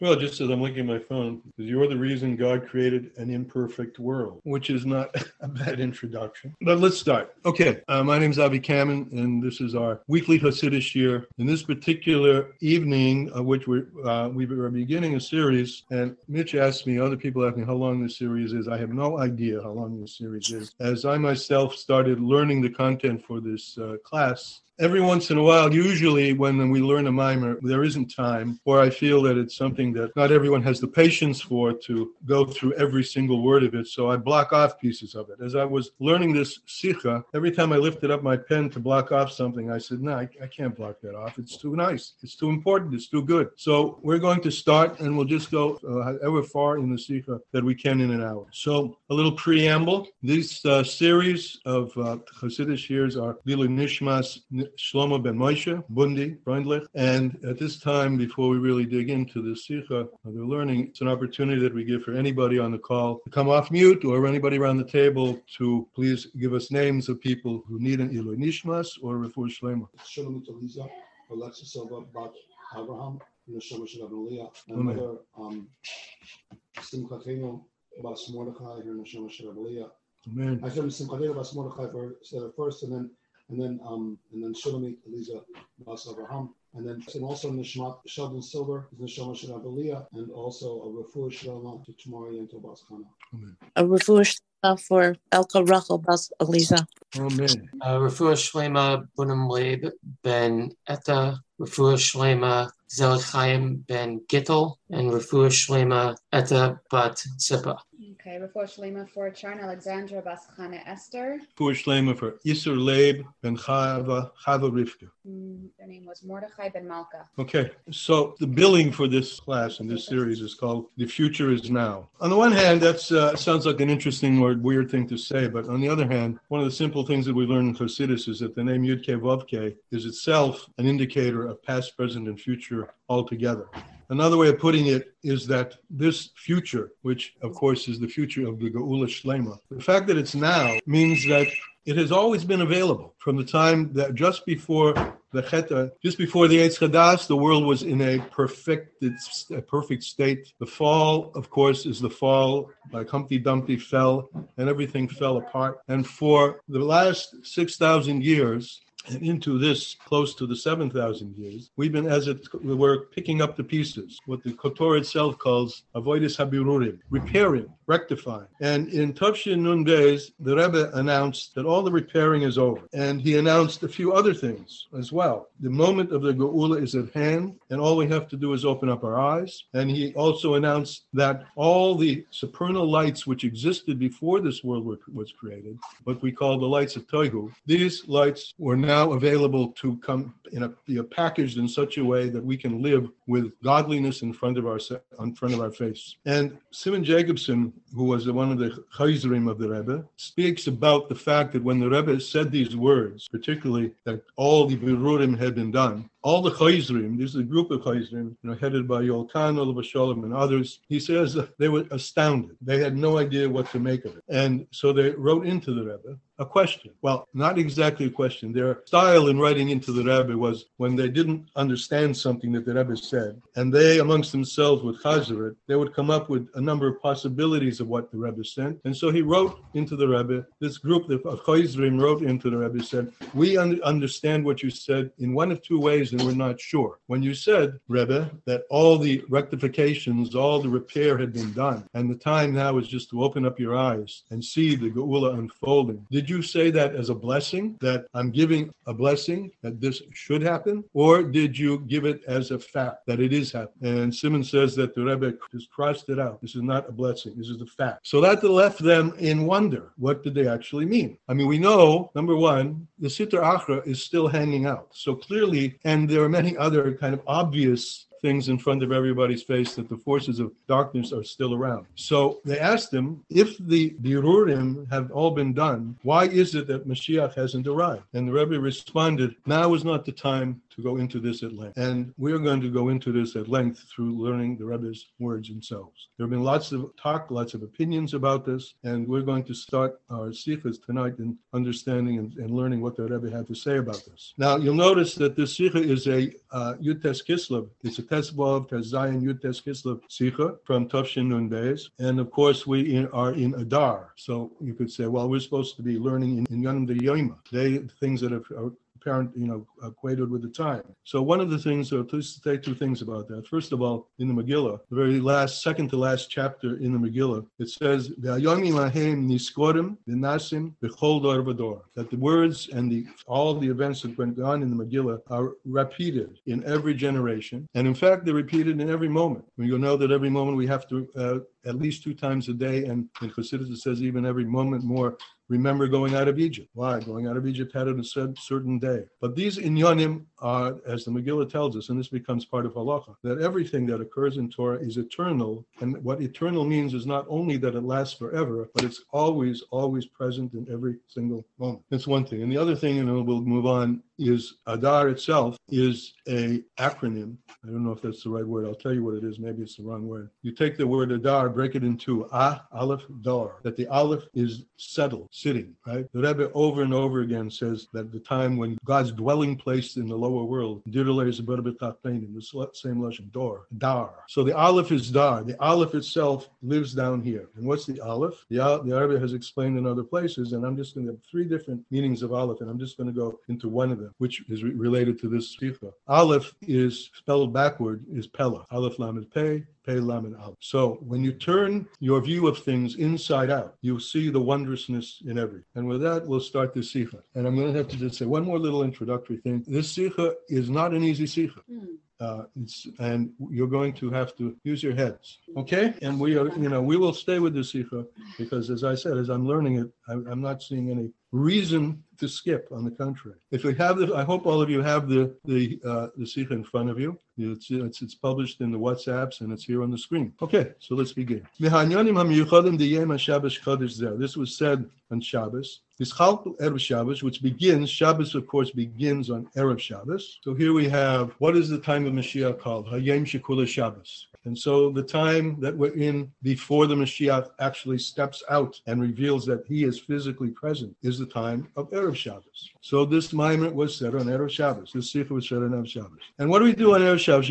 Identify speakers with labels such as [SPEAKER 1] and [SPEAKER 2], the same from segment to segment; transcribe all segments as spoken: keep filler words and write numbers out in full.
[SPEAKER 1] Well, just as I'm looking at my phone, you're the reason God created an imperfect world, which is not a bad introduction. But let's start. Okay, uh, my name is Avi Kamen, and this is our weekly Hasidic year. In this particular evening, of which we're, uh, we are beginning a series, and Mitch asked me, other people asked me how long this series is. I have no idea how long this series is. As I myself started learning the content for this uh, class, every once in a while, usually when we learn a mimer, there isn't time, or I feel that it's something that not everyone has the patience for to go through every single word of it, so I block off pieces of it. As I was learning this sikha, every time I lifted up my pen to block off something, I said, no, I, I can't block that off. It's too nice. It's too important. It's too good. So we're going to start, and we'll just go uh, however far in the sikha that we can in an hour. So a little preamble. This uh, series of uh, Hasidic years are Lilu Nishmas Shlomo ben Moshe, Bundi, Freundlich. And at this time, before we really dig into the Sikha, the learning, it's an opportunity that we give for anybody on the call to come off mute, or anybody around the table to please give us names of people who need an Ilui Nishmas or Refuah Shlema.
[SPEAKER 2] Shulamit Eliza, Alexis Silva, Bat Abraham, Neshama Shadabaliya, and mother um, Simchatino, Bas Mordechai, her Neshama Shadabaliya.
[SPEAKER 1] Amen.
[SPEAKER 2] I said Simchatino, Bas Mordechai said it first, and then and then um and then Shulamit Eliza, Bas Abraham. And then and also Nishmat Sheldon Silver, Neshama Shadabaliya, and also a Refuah Shlema to Tamari and to Bas Chana.
[SPEAKER 1] Amen.
[SPEAKER 3] A refuah shlema for Elka Rachel Bas Eliza.
[SPEAKER 1] Amen.
[SPEAKER 4] Uh, Refuah Shlema Bunim Leib ben Etta, Refuah Shlema Zelet Chaim ben Gittel, and Refuah Shlema Etta bat Tzippa.
[SPEAKER 5] Okay, Refuah Shlema for Charn Alexandra Bas Chana Esther.
[SPEAKER 1] Refuah Shlema for Isur Leib ben Chava, Chava Rivka.
[SPEAKER 5] Mm, their name was Mordechai ben Malka.
[SPEAKER 1] Okay, so the billing for this class and this series is called The Future is Now. On the one hand, that uh, sounds like an interesting or weird thing to say, but on the other hand, one of the simple things that we learn in Chassidus is that the name Yud Kei Vav Kei is itself an indicator of past, present, and future altogether. Another way of putting it is that this future, which of course is the future of the Geula Shlema, the fact that it's now means that it has always been available from the time that just before the Cheta, just before the Eitz Chadas, the world was in a perfected, a perfect state. The fall, of course, is the fall, like Humpty Dumpty fell, and everything fell apart. And for the last six thousand years, and into this, close to the seven thousand years, we've been, as it were, picking up the pieces, what the Kotor itself calls avoidus habirurim, repairing, rectifying. And in Tavshin Nun Beis, the Rebbe announced that all the repairing is over. And he announced a few other things as well. The moment of the Geula is at hand, and all we have to do is open up our eyes. And he also announced that all the supernal lights which existed before this world were, was created, what we call the lights of Toihu, these lights were now now available to come in a, be packaged in such a way that we can live with godliness in front of our in front of our face. And Simon Jacobson, who was one of the Chayzrim of the Rebbe, speaks about the fact that when the Rebbe said these words, particularly that all the Birurim had been done, all the Chayzrim, this is a group of Chayzrim, you know, headed by Yolkan, Olav Shalom, and others, he says that they were astounded. They had no idea what to make of it. And so they wrote into the Rebbe a question. Well, not exactly a question. Their style in writing into the Rebbe was when they didn't understand something that the Rebbe said, and they amongst themselves would chazer it, they would come up with a number of possibilities of what the Rebbe said. And so he wrote into the Rebbe, this group of Chayzrim wrote into the Rebbe, said, we un- understand what you said in one of two ways and we're not sure. When you said, Rebbe, that all the rectifications, all the repair had been done, and the time now is just to open up your eyes and see the Geula unfolding, did you say that as a blessing, that I'm giving a blessing, that this should happen? Or did you give it as a fact, that it is happening? And Simon says that the Rebbe just crossed it out. This is not a blessing. This is a fact. So that left them in wonder. What did they actually mean? I mean, we know, number one, the Sitra Achra is still hanging out. So clearly, and there are many other kind of obvious things in front of everybody's face that the forces of darkness are still around. So they asked him, if the Birurim have all been done, why is it that Mashiach hasn't arrived? And the Rebbe responded, now is not the time to go into this at length. And we're going to go into this at length through learning the Rebbe's words themselves. There have been lots of talk, lots of opinions about this, and we're going to start our sichas tonight in understanding and, and learning what the Rebbe had to say about this. Now, you'll notice that this sicha is a uh, Yud Tes Kislev. It's a Tesvav Tes Zayin Yud Tes Kislev sicha from Tafshin Nun Beis. And of course, we in, are in Adar. So you could say, well, we're supposed to be learning in, in Yonim de Yoima. They, things that have, are apparent, you know, equated with the time. So one of the things, so please say two things about that. First of all, in the Megillah, the very last, second to last chapter in the Megillah, it says, that the words and the all the events that went on in the Megillah are repeated in every generation. And in fact, they're repeated in every moment. You'll know that every moment we have to, uh, at least two times a day, and in Chassidus it says even every moment more, remember going out of Egypt. Why? Going out of Egypt had a certain day. But these inyanim are, as the Megillah tells us, and this becomes part of halacha, that everything that occurs in Torah is eternal. And what eternal means is not only that it lasts forever, but it's always, always present in every single moment. That's one thing. And the other thing, and you know, we'll move on, is Adar itself is a acronym. I don't know if that's the right word. I'll tell you what it is. Maybe it's the wrong word. You take the word Adar, break it in two. Ah, Aleph, Dar. That the Aleph is settled, sitting, right? The Rebbe over and over again says that the time when God's dwelling place in the lower world, Dirle is a bit of a in the same lashon, Dor, Dar. So the Aleph is Dar. The Aleph itself lives down here. And what's the Aleph? The, the Rebbe has explained in other places, and I'm just going to have three different meanings of Aleph, and I'm just going to go into one of them, which is re- related to this sikha. Aleph is spelled backward, is Pella. Aleph Lamed Pei, Pei Lamed Aleph. So when you turn your view of things inside out, you see the wondrousness in everything. And with that, we'll start the sikha. And I'm going to have to just say one more little introductory thing. This sikha is not an easy sikha. Mm. Uh, it's, and you're going to have to use your heads, okay? And we are, you know, we will stay with the sikha because, as I said, as I'm learning it, I, I'm not seeing any reason to skip. On the contrary, if we have the, I hope all of you have the the uh, the sikha in front of you. It's, it's it's published in the WhatsApps and it's here on the screen. Okay, so let's begin. This was said on Shabbos. This Chalk Erev Shabbos, which begins, Shabbos of course begins on Erev Shabbos. So here we have, what is the time of Mashiach called? Hayom Shekula Shabbos. And so the time that we're in before the Mashiach actually steps out and reveals that he is physically present is the time of Erev Shabbos. So this Maimer was said on Erev Shabbos. This Sikha was said on Erev Shabbos. And what do we do on Erev Shabbos?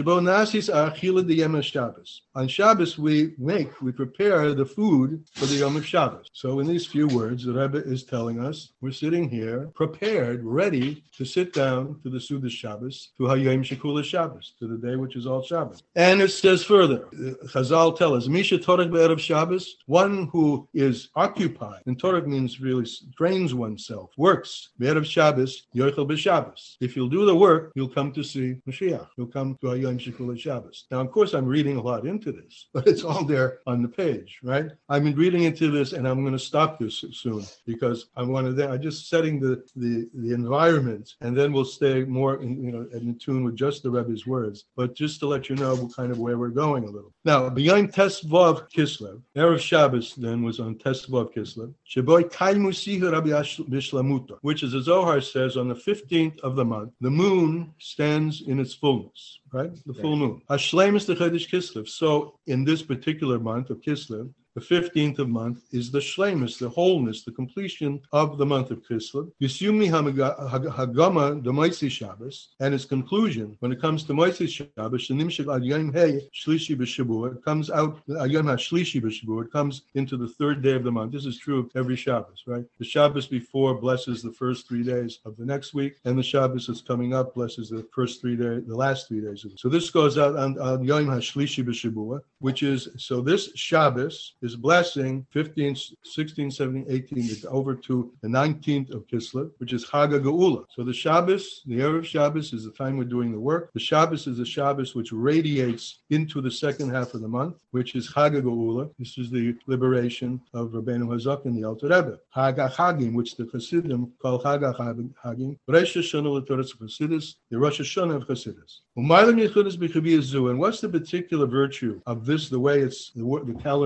[SPEAKER 1] On Shabbos we make, we prepare the food for the Yom of Shabbos. So in these few words, the Rebbe is telling us, we're sitting here prepared, ready to sit down to the Sudas Shabbos, to Hayom Shekula Shabbos, to the day which is all Shabbos. And it says further, Chazal tell us, Misha Torah be'erev Shabbos, one who is occupied, and Torah means really trains oneself, works, be'erev Shabbos, yochel b'Shabbos. If you'll do the work, you'll come to see Mashiach. You'll come to Hayom Shekula Shabbos. Now, of course, I'm reading a lot into this, but it's all there on the page, right? I've been reading into this, and I'm going to stop this soon because I want to. I'm just setting the, the the environment, and then we'll stay more in, you know, in tune with just the Rebbe's words. But just to let you know kind of where we're going a little. Now, beyond Tesvav Kislev, Erev Shabbos then was on Tesvav Kislev, Sheboy Kaimu Siha Rabbi Bishlamuta, which, as the Zohar says, on the fifteenth of the month, the moon stands in its fullness. Right? The full moon. Hashlem is the Chodesh Kislev. So in this particular month of Kislev, the fifteenth of month is the shlemus, the wholeness, the completion of the month of Kislev. Yisumi Hagama, the Moitzi Shabbos, and its conclusion, when it comes to Moitzi Shabbos, Shenimshik Ad Yom Hey Shlishi B'Shavua, it comes out, Yom HaShlishi B'Shavua, it comes into the third day of the month. This is true of every Shabbos, right? The Shabbos before blesses the first three days of the next week, and the Shabbos that's coming up blesses the first three days, the last three days of it. So this goes out on, on Yom HaShlishi B'Shavua, which is, so this Shabbos is blessing fifteen, sixteen, seventeen, eighteen, over to the nineteenth of Kislev, which is Chag HaGeula. So the Shabbos, the Erev Shabbos is the time we're doing the work. The Shabbos is the Shabbos which radiates into the second half of the month, which is Chag HaGeula. This is the liberation of Rabbeinu Hazak and the Alter Rebbe. Chag HaChagim, which the Chassidim call Chag HaChagim. Rosh Hashanah l'Torah Chassidus, the Rosh Hashanah of Chassidus. And what's the particular virtue of this, the way it's the, the calendar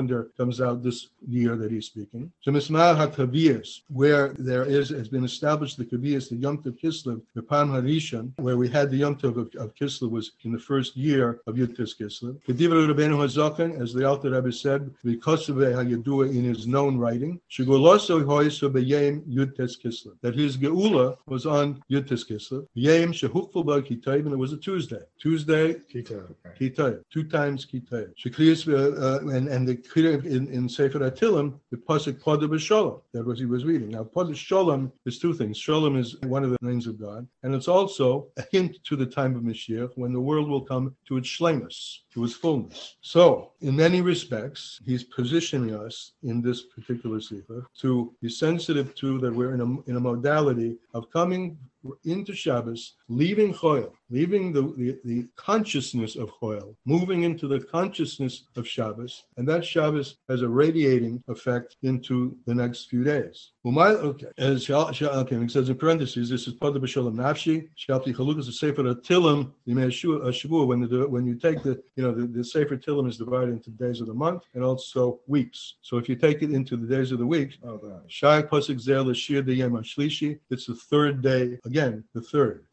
[SPEAKER 1] comes out this year that he's speaking. Shemismar HaKaviyas, where there is has been established the Kaviyas, the Yom Tov Kislev, the Pam Harishon, where we had the Yom Tov of, of Kislev was in the first year of Yud Tes Kislev. Kedivra Rabbeinu Hazaken, as the Alter Rebbe said, because of Hayadua in his known writing, Shegoloso Hoyso Beyem Yud Tes Kislev, that his Geula was on Yud Tes Kislev. Yem Shehukful Ba Kitayv, and it was a Tuesday. Tuesday, Kitayv, two times Kitayv. Shekriyas uh, and and the in in Sefer Atilim, the pasuk Podah B'Sholom. That was he was reading. Now Podah Sholom is two things. Sholom is one of the names of God, and it's also a hint to the time of Mashiach when the world will come to its shlemus, to its fullness. So, in many respects, he's positioning us in this particular sefer to be sensitive to that we're in a in a modality of coming into Shabbos, leaving Choil, leaving the, the, the consciousness of Choil, moving into the consciousness of Shabbos, and that Shabbos has a radiating effect into the next few days. Okay, as okay, it says in parentheses, this is Podah B'Sholom Nafshi, Shalti Chalukas, the Sefer Tilim, when the when you take the you know the, the Sefer Tilim is divided into days of the month and also weeks. So if you take it into the days of the week, Shai Pasuk Zer L'Shir D'Yem HaShlishi, it's the third day. Again, the third.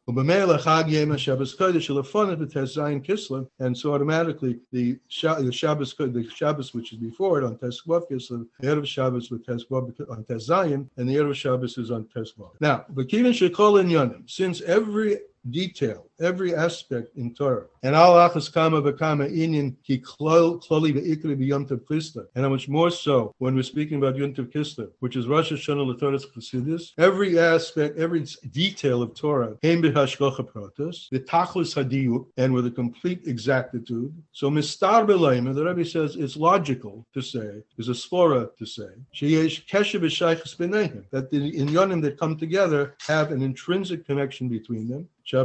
[SPEAKER 1] And so automatically the Shabbos, the Shabbos which is before it on Teshuvah Kislev, the Erev Shabbos with Teshuvah on Tes Zayin, and the Erev Shabbos is on Teshuvah. Now, since every detail, every aspect in Torah, and al achas kama v'kama inyan ki kloli v'ikri b'Yom Tov Kislev, and how much more so when we're speaking about Yom Tov Kislev, which is Rosh Hashanah l'Torah's Chassidus. Every aspect, every detail of Torah came b'hashgacha pratos, v'tachlis hadiyuk, and with a complete exactitude. So mistar b'leima, the Rebbe says it's logical to say, is a svara to say, sheyesh kesher v'shaychus b'neihem, that the inyanim that come together have an intrinsic connection between them.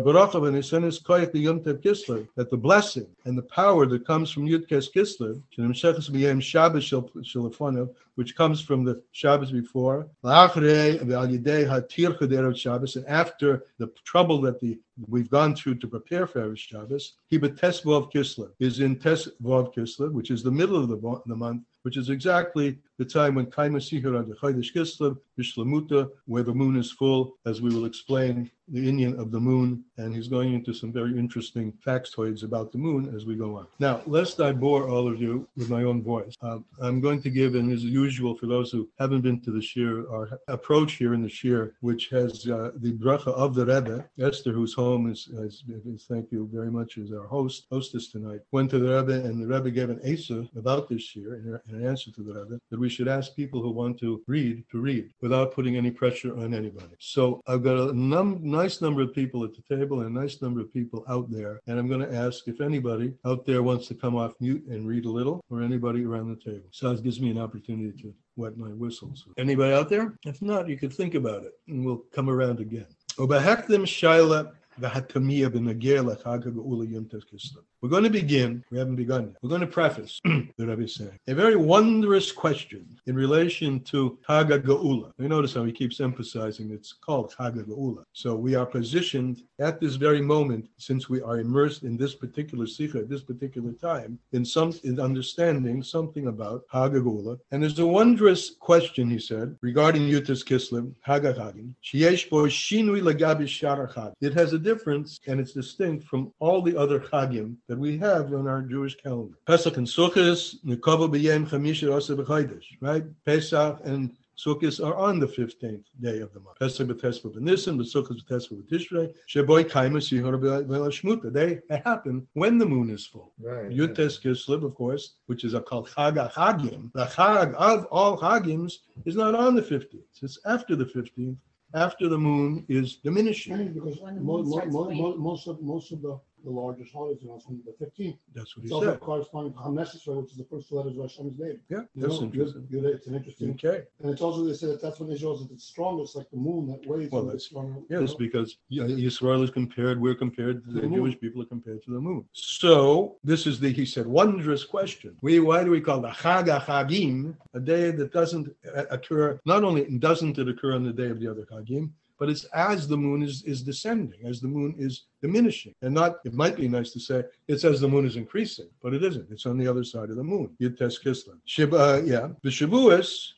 [SPEAKER 1] That the blessing and the power that comes from Yud Tes Kislev, which comes from the Shabbos before, and after the trouble that the we've gone through to prepare for Erev Shabbos, Tes Vov Kislev is in Tes Vov Kislev, which is the middle of the, the month, which is exactly the time when Kaima Sihir ad Chodesh Kislev, Bishlemuta, where the moon is full, as we will explain the Indian of the moon, and he's going into some very interesting factoids about the moon as we go on. Now, lest I bore all of you with my own voice, um, I'm going to give, and as usual for those who haven't been to the Shir, our approach here in the Shir, which has uh, the bracha of the Rebbe, Esther, whose home is, is, is, thank you very much, is our host, hostess tonight, went to the Rebbe, and the Rebbe gave an Asa about this Shir, in, in an answer to the Rebbe, that we should ask people who want to read, to read, without putting any pressure on anybody. So I've got a num- nice number of people at the table and a nice number of people out there, and I'm going to ask if anybody out there wants to come off mute and read a little, or anybody around the table. So it gives me an opportunity to wet my whistles. Anybody out there? If not, you could think about it, and we'll come around again. We're going to begin, we haven't begun yet, we're going to preface, the Rebbe is saying, a very wondrous question in relation to Chag HaGeula. You notice how he keeps emphasizing it's called Chag HaGeula. So we are positioned at this very moment, since we are immersed in this particular sikha, at this particular time, in some in understanding something about Chag HaGeula. And there's a wondrous question, he said, regarding Yud Tes Kislev, Chag HaChagim, sheyesh bo shinui lagabi shar chag. It has a difference, and it's distinct from all the other Chagim that we have on our Jewish calendar. Pesach and Sukkot, Nekova b'yem chamisha rasa b'chaydesh, right? Pesach and Sukkot are on the fifteenth day of the month. Pesach b'tesva b'nisan, b'Sukkot b'tesva b'tishrei, sheboy kaima sihor b'lashmuta. They happen when the moon is full. Right. Yud Tes Kislev, of course, which is a called Chag HaChagim. The Chag of all Chagims is not on the fifteenth. It's after the fifteenth, after the moon is diminishing.
[SPEAKER 2] Because mo- mo- mo- mo- most of most of the the largest holidays are on the fifteenth.
[SPEAKER 1] That's what he
[SPEAKER 2] it's also
[SPEAKER 1] said.
[SPEAKER 2] corresponding to Hamnesesra, which is the first two letters of Hashem's name.
[SPEAKER 1] Yeah,
[SPEAKER 2] You
[SPEAKER 1] that's
[SPEAKER 2] know,
[SPEAKER 1] interesting.
[SPEAKER 2] you're- you're- it's an interesting.
[SPEAKER 1] Okay.
[SPEAKER 2] And it's also they say that that's when Israel is at its strongest, like the moon that waves.
[SPEAKER 1] Well,
[SPEAKER 2] when
[SPEAKER 1] that's-
[SPEAKER 2] it's stronger,
[SPEAKER 1] Yes,
[SPEAKER 2] you know?
[SPEAKER 1] because yeah, Yisrael is compared, we're compared, the,
[SPEAKER 2] The moon.
[SPEAKER 1] Jewish people are compared to the moon. So, this is the, he said, wondrous question. We, why do we call the Chag HaChagim a day that doesn't uh, occur, not only doesn't it occur on the day of the other Chagim, but it's as the moon is, is descending, as the moon is diminishing. And not, it might be nice to say, it's as the moon is increasing, but it isn't. It's on the other side of the moon. Yud Tes Kislev. Shib, uh, yeah. The Shavuos,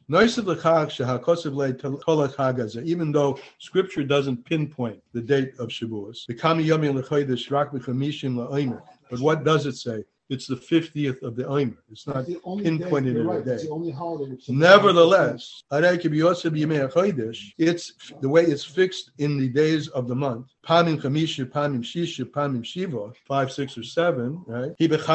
[SPEAKER 1] even though Scripture doesn't pinpoint the date of Shavuos. But what does it say? It's the fiftieth of the Omer. It's not
[SPEAKER 2] It's the only
[SPEAKER 1] pinpointed
[SPEAKER 2] day,
[SPEAKER 1] in
[SPEAKER 2] you're
[SPEAKER 1] a
[SPEAKER 2] right,
[SPEAKER 1] day.
[SPEAKER 2] It's the only holiday. Which
[SPEAKER 1] Nevertheless, it's the way it's fixed in the days of the month. Pamim chamisha, pamim shisha, pamim shiva, five, six, or seven. Right?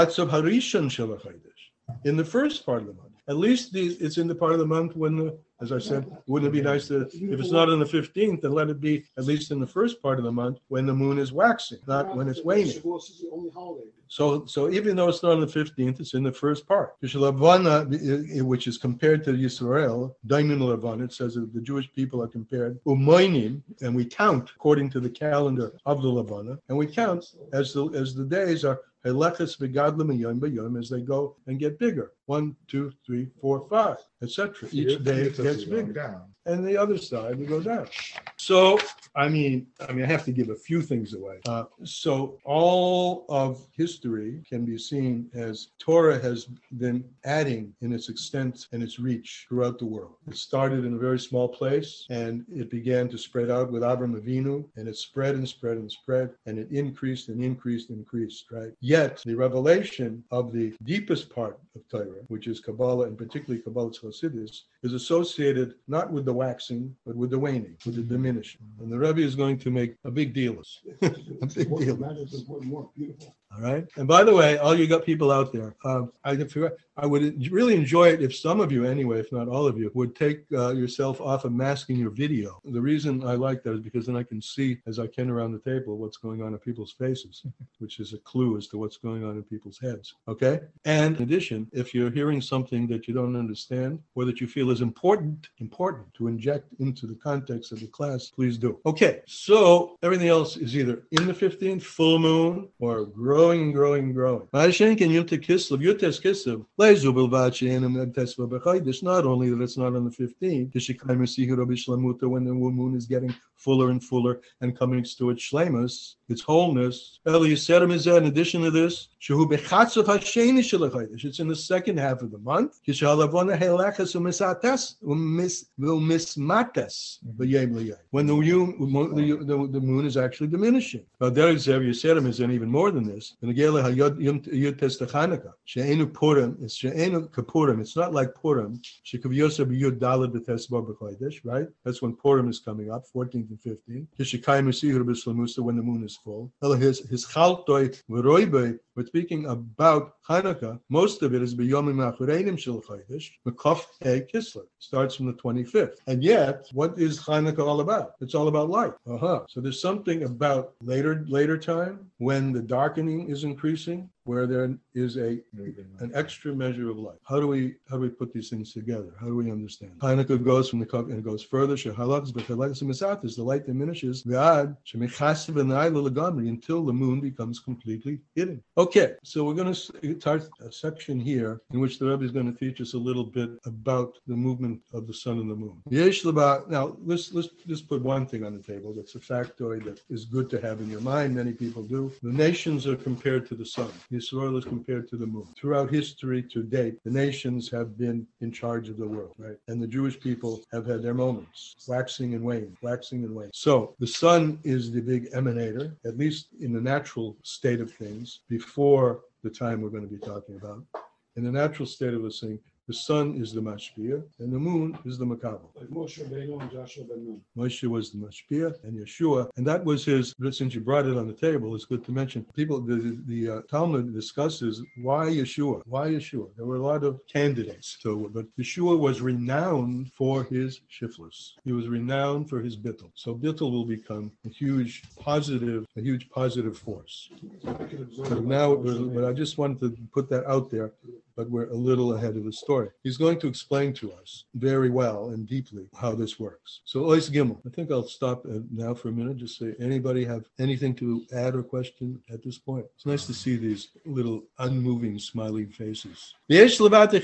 [SPEAKER 1] In the first part of the month. At least the, it's in the part of the month when, the, as I said, wouldn't it be nice to, if it's not on the fifteenth, then let it be at least in the first part of the month when the moon is waxing, not when it's waning.
[SPEAKER 2] Shavuos is the only holiday.
[SPEAKER 1] So, so even though it's not on the fifteenth, it's in the first part. Which is compared to Yisrael, Daimin Levana, it says that the Jewish people are compared, Umaynim, and we count according to the calendar of the Levana, and we count as the as the days are as they go and get bigger. One, two, three, four, five, et cetera. Each day it gets bigger.
[SPEAKER 6] Down.
[SPEAKER 1] And the other side we go down. So I mean, I mean, I have to give a few things away. Uh, so all of history can be seen as Torah has been adding in its extent and its reach throughout the world. It started in a very small place, and it began to spread out with Avraham Avinu, and it spread and spread and spread, and it increased and increased and increased. Right? Yet the revelation of the deepest part of Torah, which is Kabbalah, and particularly Kabbalah's Chassidus, is associated not with the waxing, but with the waning, with the diminishing. And the Rebbe is going to make a big deal. a big deal.
[SPEAKER 2] More beautiful.
[SPEAKER 1] All right. And by the way, all you got people out there, um, I, I would really enjoy it if some of you, anyway, if not all of you, would take uh, yourself off of masking your video. The reason I like that is because then I can see, as I can around the table, what's going on in people's faces, which is a clue as to what's going on in people's heads. Okay. And in addition, if you're hearing something that you don't understand or that you feel is important, important to inject into the context of the class, please do. Okay. So everything else is either in the fifteenth, full moon, or growing and growing and growing. It's not only that it's not on the fifteenth, when the moon is getting fuller and fuller and coming to its shlemus, its wholeness. In addition to this, it's in the second half of the month. When the moon, the, the moon is actually diminishing. Now, there is even more than this. It's not like Purim. Right? That's when Purim is coming up, fourteenth and fifteenth. When the moon is full. We're speaking about Hanukkah. Most of it is B'yomim Achareinim Shel Chodesh, Mekaf Hey Kislev. Starts from the twenty-fifth. And yet, what is Hanukkah all about? It's all about light. Uh-huh. So there's something about later later time when the darkening is increasing, where there is a an extra measure of light. How do we how do we put these things together? How do we understand? Hanukkah goes from the cup and it goes further. The light diminishes until the moon becomes completely hidden. Okay, so we're going to start a section here in which the Rebbe is going to teach us a little bit about the movement of the sun and the moon. Now, let's let's just put one thing on the table. That's a factoid that is good to have in your mind. Many people do. The nations are compared to the sun. Yisrael is compared to the moon. Throughout history to date, the nations have been in charge of the world, right? And the Jewish people have had their moments, waxing and waning, waxing and waning. So the sun is the big emanator, at least in the natural state of things, before the time we're going to be talking about. In the natural state of this thing, the sun is the mashpia, and the moon is the makabel.
[SPEAKER 2] Like Moshe Rabbeinu and Joshua ben Nun.
[SPEAKER 1] Moshe was the mashpia, and Yeshua, and that was his. Since you brought it on the table, it's good to mention. People, the the uh, Talmud discusses why Yeshua. Why Yeshua? There were a lot of candidates to, but Yeshua was renowned for his shiflus. He was renowned for his bittul. So bittul will become a huge positive, a huge positive force. But now, but I just wanted to put that out there. but we're a little ahead of the story. He's going to explain to us very well and deeply how this works. So Ois Gimel. I think I'll stop now for a minute. Just say, anybody have anything to add or question at this point? It's nice to see these little unmoving, smiling faces. Let's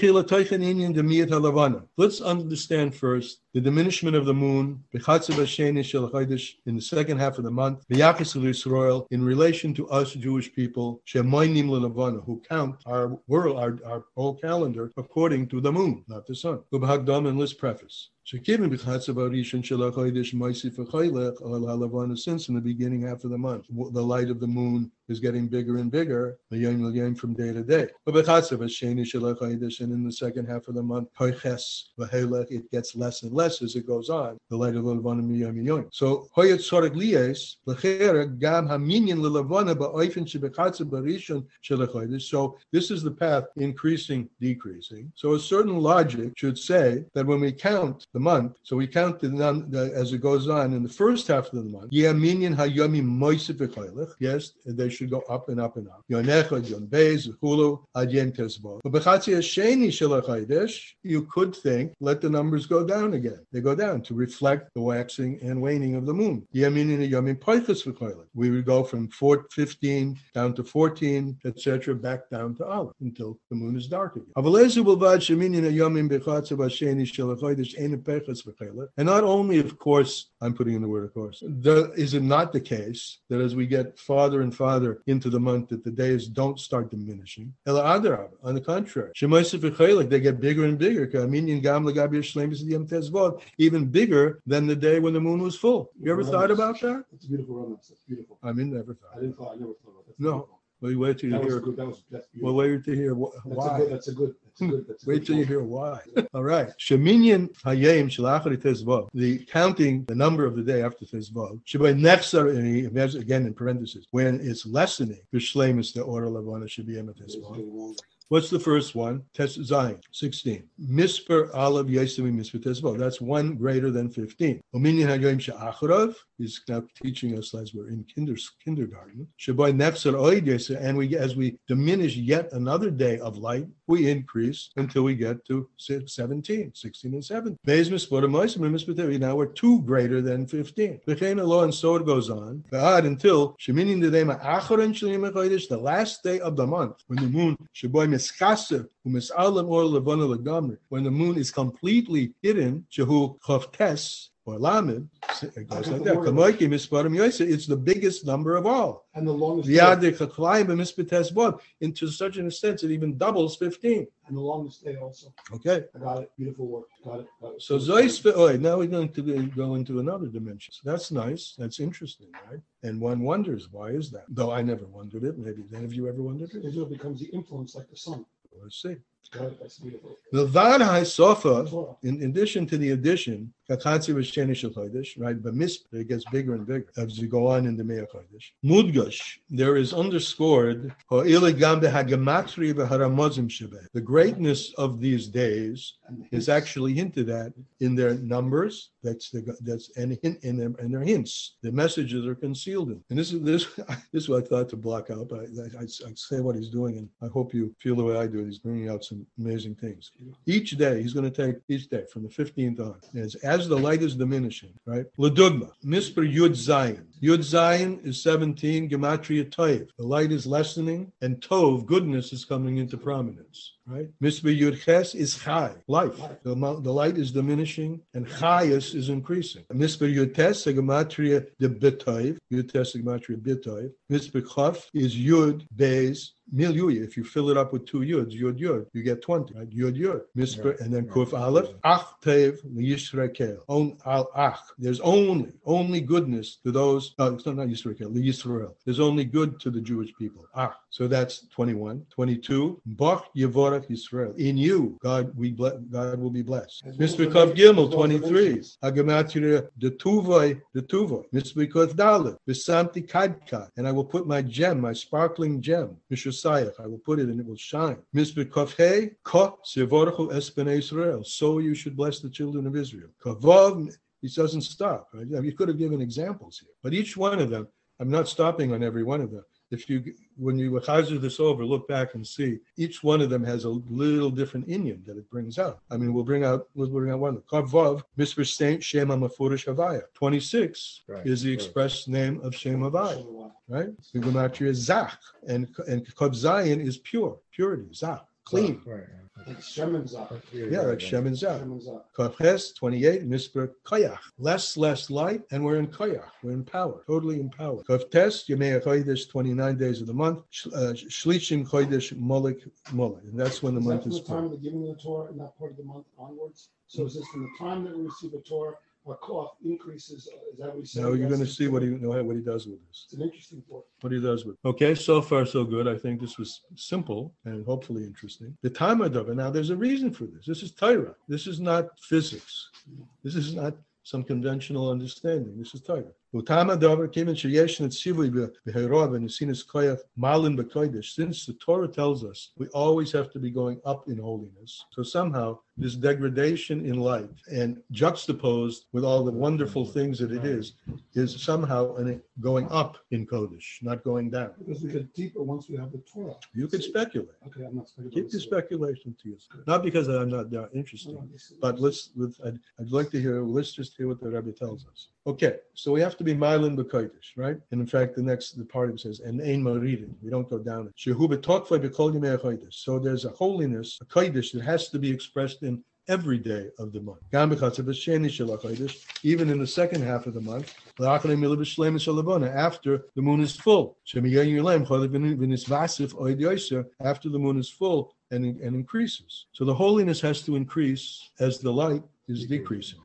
[SPEAKER 1] understand first the diminishment of the moon in the second half of the month in relation to us Jewish people who count our world, our, our whole calendar according to the moon, not the sun. And let's preface. Since in the beginning half of the month, the light of the moon is getting bigger and bigger from day to day. And in the second half of the month, it gets less and less as it goes on. The light of the Levana. So so this is the path increasing, decreasing. So a certain logic should say that when we count the month, so we count the, the as it goes on in the first half of the month. Yes, they should go up and up and up. You could think, let the numbers go down again. They go down to reflect the waxing and waning of the moon. We would go from four, fifteen down to fourteen, et cetera, back down to Aleph until the moon is dark again. And not only, of course, I'm putting in the word of course, the, is it not the case that as we get farther and farther into the month that the days don't start diminishing? On the contrary, they get bigger and bigger, even bigger than the day when the moon was full. You ever thought about that?
[SPEAKER 2] It's a beautiful romance. It's beautiful.
[SPEAKER 1] I mean, never thought.
[SPEAKER 2] I didn't thought. I never thought about that.
[SPEAKER 1] No. Well, you wait till you
[SPEAKER 2] that
[SPEAKER 1] hear.
[SPEAKER 2] Was good, that was, that's
[SPEAKER 1] well, wait till you hear wh- why.
[SPEAKER 2] That's a good. That's a good. That's a
[SPEAKER 1] Wait
[SPEAKER 2] good
[SPEAKER 1] till you
[SPEAKER 2] point.
[SPEAKER 1] hear why. All right. Sheminyan hayim shalachari tezvav. The counting, the number of the day after tezvav. Shabay nechsar, and he again in parentheses, when it's lessening, b'shleimus the order lavana should be emet tezvav. What's the first one? Tes Zayin, sixteen. Misper Alav Yesemi Misper Tesvav. That's one greater than fifteen. Ominian Hayoim Sha'acharav is now teaching us as we're in kinder, kindergarten. Shabai Nefzer Oid Yesa, and we as we diminish yet another day of light, we increase until we get to seventeen, sixteen and seventeen. Beis Mispor Moisim and Misper Tevi. Now we're two greater than fifteen. V'chein Allah, and so it goes on. Ba'ad until Sheminin Dedema Acharon Shlim Chodesh, the last day of the month, when the moon Shabai when the moon is completely hidden, Shehu Chavtes or Lamed, it goes like that. It's the biggest number of all.
[SPEAKER 2] And the longest
[SPEAKER 1] day. Into such an extent, it even doubles fifteen.
[SPEAKER 2] And the longest day also.
[SPEAKER 1] Okay.
[SPEAKER 2] I got it. Beautiful work. Got it. Got it.
[SPEAKER 1] So Zois Ve'oi, now we're going to go into another dimension. So that's nice. That's interesting, right? And one wonders, why is that? Though I never wondered it. Maybe any of you ever wondered it?
[SPEAKER 2] Israel becomes the influence like the sun.
[SPEAKER 1] Let's see.
[SPEAKER 2] Got it. That's beautiful.
[SPEAKER 1] The Vadhai Sofa, in addition to the addition, right? But it gets bigger and bigger as you go on in the Me'ah Chodesh. Mudgash, there is underscored the greatness of these days is actually hinted at in their numbers. That's the that's and hint in them and their hints. The messages are concealed in. And this is this this is what I thought to block out. But I, I, I say what he's doing, and I hope you feel the way I do. He's bringing out some amazing things. Each day he's going to take each day from the fifteenth on. As as the light is diminishing, right? Ledugma, Misper Yud Zayin. Yud Zayin is seventeen. Gematria Tov. The light is lessening, and Tov, goodness, is coming into prominence. Right? Misper Yud Ches is Chai, life. The, the light is diminishing, and Chayus is increasing. Misper Yud Tes, Gematria de B'Tov. Yud Tes, Gematria B'Tov. Misper Chaf is Yud Beis. Milyuya, if you fill it up with two yuds, yud yud, you get twenty, right? Yud yud, misper, right, and then kuf right, aleph, ach tev liyisrael, on al ach. There's only, only goodness to those. No, it's not, not Yisrael, liyisrael. There's only good to the Jewish people. Ah, so that's twenty-one, twenty-two. Bach yevorach Yisrael. In you, God, we ble- God will be blessed. Misper kav gimel, twenty-three. Agamatira de tuvay, de tuvay. Misper kav dalet, besamti kadka, and I will put my gem, my sparkling gem, I will put it and it will shine. So you should bless the children of Israel. Kavav, he doesn't stop. Right? You could have given examples here, but each one of them, I'm not stopping on every one of them. If you when you chazer this over, look back and see, each one of them has a little different inyan that it brings out. I mean, we'll bring out, we'll bring out one. Kavav, Mister Saint Shema Mafurish Havaya. twenty-six
[SPEAKER 6] Right,
[SPEAKER 1] is the
[SPEAKER 6] right.
[SPEAKER 1] express name of Shem Havaya, right? The Gematria is Zach, and and Kav Zayin is pure, purity, Zach, clean.
[SPEAKER 6] Right.
[SPEAKER 2] Like Shemin Zach.
[SPEAKER 1] Yeah, like Shem and Zach.
[SPEAKER 2] Shemin Zach.
[SPEAKER 1] Kavches, twenty-eight, Mispur Koyach. Less, less light, and we're in Koyach. We're in power, totally in power. Kavtes, Yemei Chodesh, twenty-nine days of the month. Sh- uh, Shlichim Chodesh Molik Molik. And that's when the
[SPEAKER 2] Is
[SPEAKER 1] month
[SPEAKER 2] that from
[SPEAKER 1] is
[SPEAKER 2] the time
[SPEAKER 1] full.
[SPEAKER 2] of the giving of the Torah in that part of the month onwards? So is this from the time that we receive the Torah, our koach increases? uh, Is that what he's saying?
[SPEAKER 1] Now you're going to
[SPEAKER 2] That's-
[SPEAKER 1] see what he what he does with this.
[SPEAKER 2] It's an interesting point.
[SPEAKER 1] What he does with. Okay, so far so good. I think this was simple and hopefully interesting. The time of Davar. Now there's a reason for this. This is Torah. This is not physics. This is not some conventional understanding. This is Torah. Utama Davar came in Sheyesh and Tzivui beHerov and Yisinas Koyach Malin beKodesh. Since the Torah tells us we always have to be going up in holiness, so somehow this degradation in light and juxtaposed with all the wonderful things that it is, is somehow an, going up in Kodesh, not going down.
[SPEAKER 2] Because we get deeper once we have the Torah.
[SPEAKER 1] You could speculate.
[SPEAKER 2] Okay, I'm not speculating.
[SPEAKER 1] Keep your speculation to yourself. Not because I'm not that interested, but let's. With, I'd, I'd like to hear. Let's just hear what the Rebbe tells us. Okay, so we have to be Mylin B'Kodesh, right? And in fact, the next the part of it says, and Ein Maridin. We don't go down it. Shehu b'Tokvei b'Kol Yemei HaKodesh. So there's a holiness, a Kodesh that has to be expressed in every day of the month. Gam b'Chatzav B'Sheni Shel HaKodesh, even in the second half of the month. L'Achalei Milah B'Shleim Shel Levana, after the moon is full. Shemiyayin Yulem Chodesh V'Nisvasif Oed Yoser, after the moon is full and and increases. So the holiness has to increase as the light is decreasing.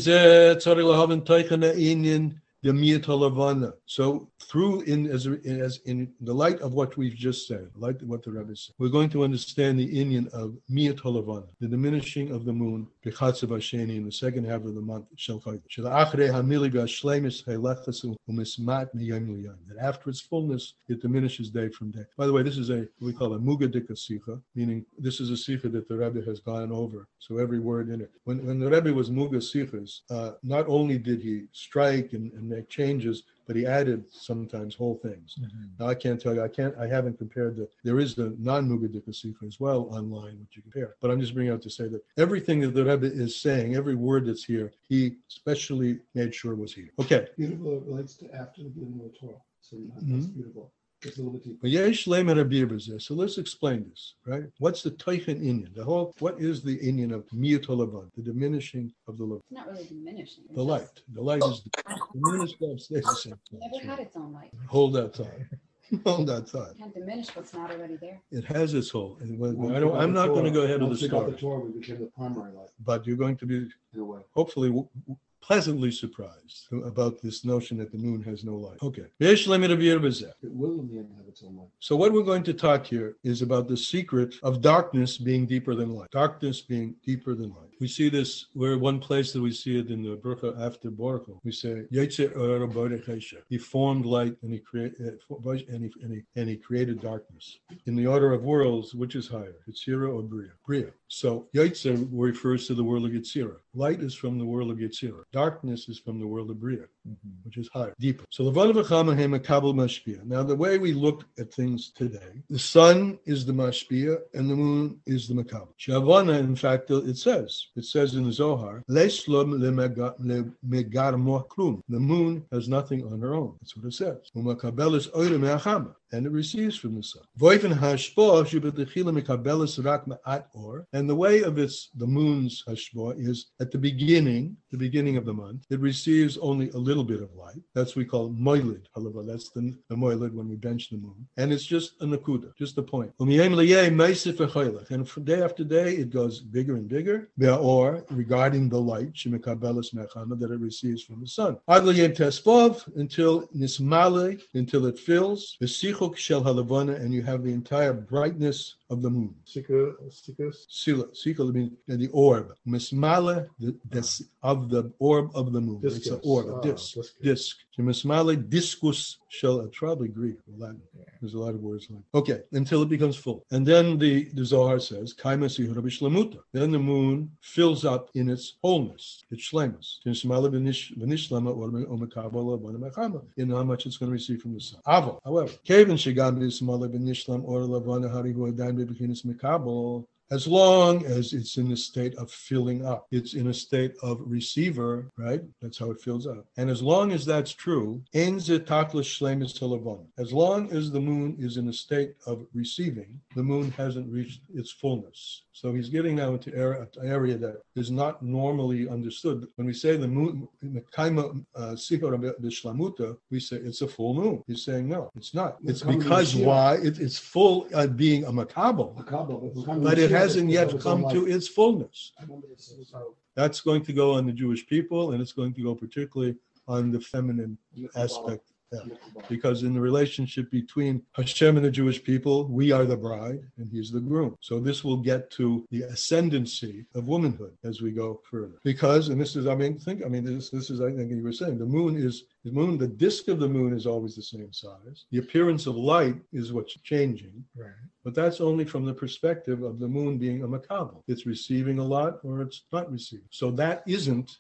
[SPEAKER 1] So through in as as in the light of what we've just said, like what the Rebbe said, we're going to understand the inyan of Miyat HaLavana, the diminishing of the moon, B'Chatzav Hasheni, in the second half of the month, Shel Chodesh. Shel Hamili B'Hashleimus Heilechasu U'Mismat Miyam Liyam. That after its fullness, it diminishes day from day. By the way, this is a we call a Mugadika Sikha, meaning this is a Sikha that the Rebbe has gone over. So every word in it. When when the Rebbe was Muga Sikhas, uh, not only did he strike and, and make changes, but he added sometimes whole things. Mm-hmm. Now I can't tell you, I can't, I haven't compared the, there is the non-Mugadika Sikha as well online, which you compare. But I'm just bringing out to say that everything that the Rebbe is saying, every word that's here, he specially made sure was here. Okay.
[SPEAKER 2] Beautiful, it relates to after the giving of the Torah. So that's
[SPEAKER 1] Mm-hmm.
[SPEAKER 2] beautiful. It's a little bit deeper.
[SPEAKER 1] But yesh lemer abir b'zeh. So let's explain this, right? What's the teichen inyan? The whole, what is the inyan of miyat halavan, the diminishing of the light?
[SPEAKER 5] It's not really diminishing. It's
[SPEAKER 1] The
[SPEAKER 5] just-
[SPEAKER 1] light. The light is the diminished God stays the same.
[SPEAKER 5] It never had its own light.
[SPEAKER 1] Hold that thought. Hold that thought.
[SPEAKER 5] You can't diminish what's not already there.
[SPEAKER 1] It has its whole. And when-
[SPEAKER 2] Once
[SPEAKER 1] I
[SPEAKER 2] we
[SPEAKER 1] don't.
[SPEAKER 2] got
[SPEAKER 1] I'm
[SPEAKER 2] the
[SPEAKER 1] not going to
[SPEAKER 2] Torah-
[SPEAKER 1] go ahead of the
[SPEAKER 2] Once we got
[SPEAKER 1] story.
[SPEAKER 2] the Torah, we became the primary light
[SPEAKER 1] But you're going to be
[SPEAKER 2] in a way.
[SPEAKER 1] hopefully w- w- pleasantly surprised about this notion that the moon has no light. Okay. Yesh lemer abir b'zeh.
[SPEAKER 2] It will in the end have its own light.
[SPEAKER 1] So what we're going to talk here is about the secret of darkness being deeper than light. Darkness being deeper than light. We see this, we're one place that we see it in the Burqa after Baruch. We say, Yetzer Ora Borech Hesha. He formed light and he created and he, and, he, and he created darkness. In the order of worlds, which is higher, Yetzirah or Bria? Bria. So Yetzer refers to the world of Yetzirah. Light is from the world of Yetzirah. Darkness is from the world of Bria, mm-hmm. which is higher, deeper. So Levana v'chama hem makabel mashpia. Now the way we look at things today, the sun is the mashpia and the moon is the makabel. Shavana, in fact, it says, it says in the Zohar, Leslom lemegar moh klum. The moon has nothing on her own. That's what it says. Umakabel is oire me'achama. And it receives from the sun. And the way of its the moon's hashbah is at the beginning, the beginning of the month, it receives only a little bit of light. That's what we call moilid. That's the, the moilid when we bench the moon. And it's just a nakuda, just a point. And from day after day, it goes bigger and bigger. Or regarding the light, that it receives from the sun. Until nismale, until it fills. And you have the entire brightness of the moon.
[SPEAKER 6] Sika, Sikas?
[SPEAKER 1] Sila, Sila means the orb. Mismale, the, the, of the orb of the moon. It's an
[SPEAKER 6] Discus.
[SPEAKER 1] orb, a
[SPEAKER 6] Ah,
[SPEAKER 1] disc.
[SPEAKER 6] discus.
[SPEAKER 1] Disc. So Mismale discus shall, probably Greek or Latin. There's a lot of words like okay, until it becomes full. And then the, the Zohar says, Kaima Sihura B'Shlemuta. Then the moon fills up in its wholeness, its shlemus. In how much it's going to receive from the sun. Avo, however, Kevin Shigam B'Smala B'Nishlam Or Lavana Harihu Adai B'Bekinis Mikabel. As long as it's in a state of filling up, it's in a state of receiver, right? That's how it fills up. And as long as that's true, as long as the moon is in a state of receiving, the moon hasn't reached its fullness. So he's getting now into an area that is not normally understood. When we say the moon, we say it's a full moon. He's saying no, it's not. It's because why? It, it's full of being a makabel, but it hasn't yet come to its fullness. That's going to go on the Jewish people, and it's going to go particularly on the feminine aspect. Yeah. Because in the relationship between Hashem and the Jewish people, we are the bride and he's the groom. So this will get to the ascendancy of womanhood as we go further. Because, and this is, I mean, think, I mean, this, this is, I think you were saying, the moon is, the moon, the disk of the moon is always the same size. The appearance of light is what's changing.
[SPEAKER 6] Right.
[SPEAKER 1] But that's only from the perspective of the moon being a makabel. It's receiving a lot or it's not receiving. So that isn't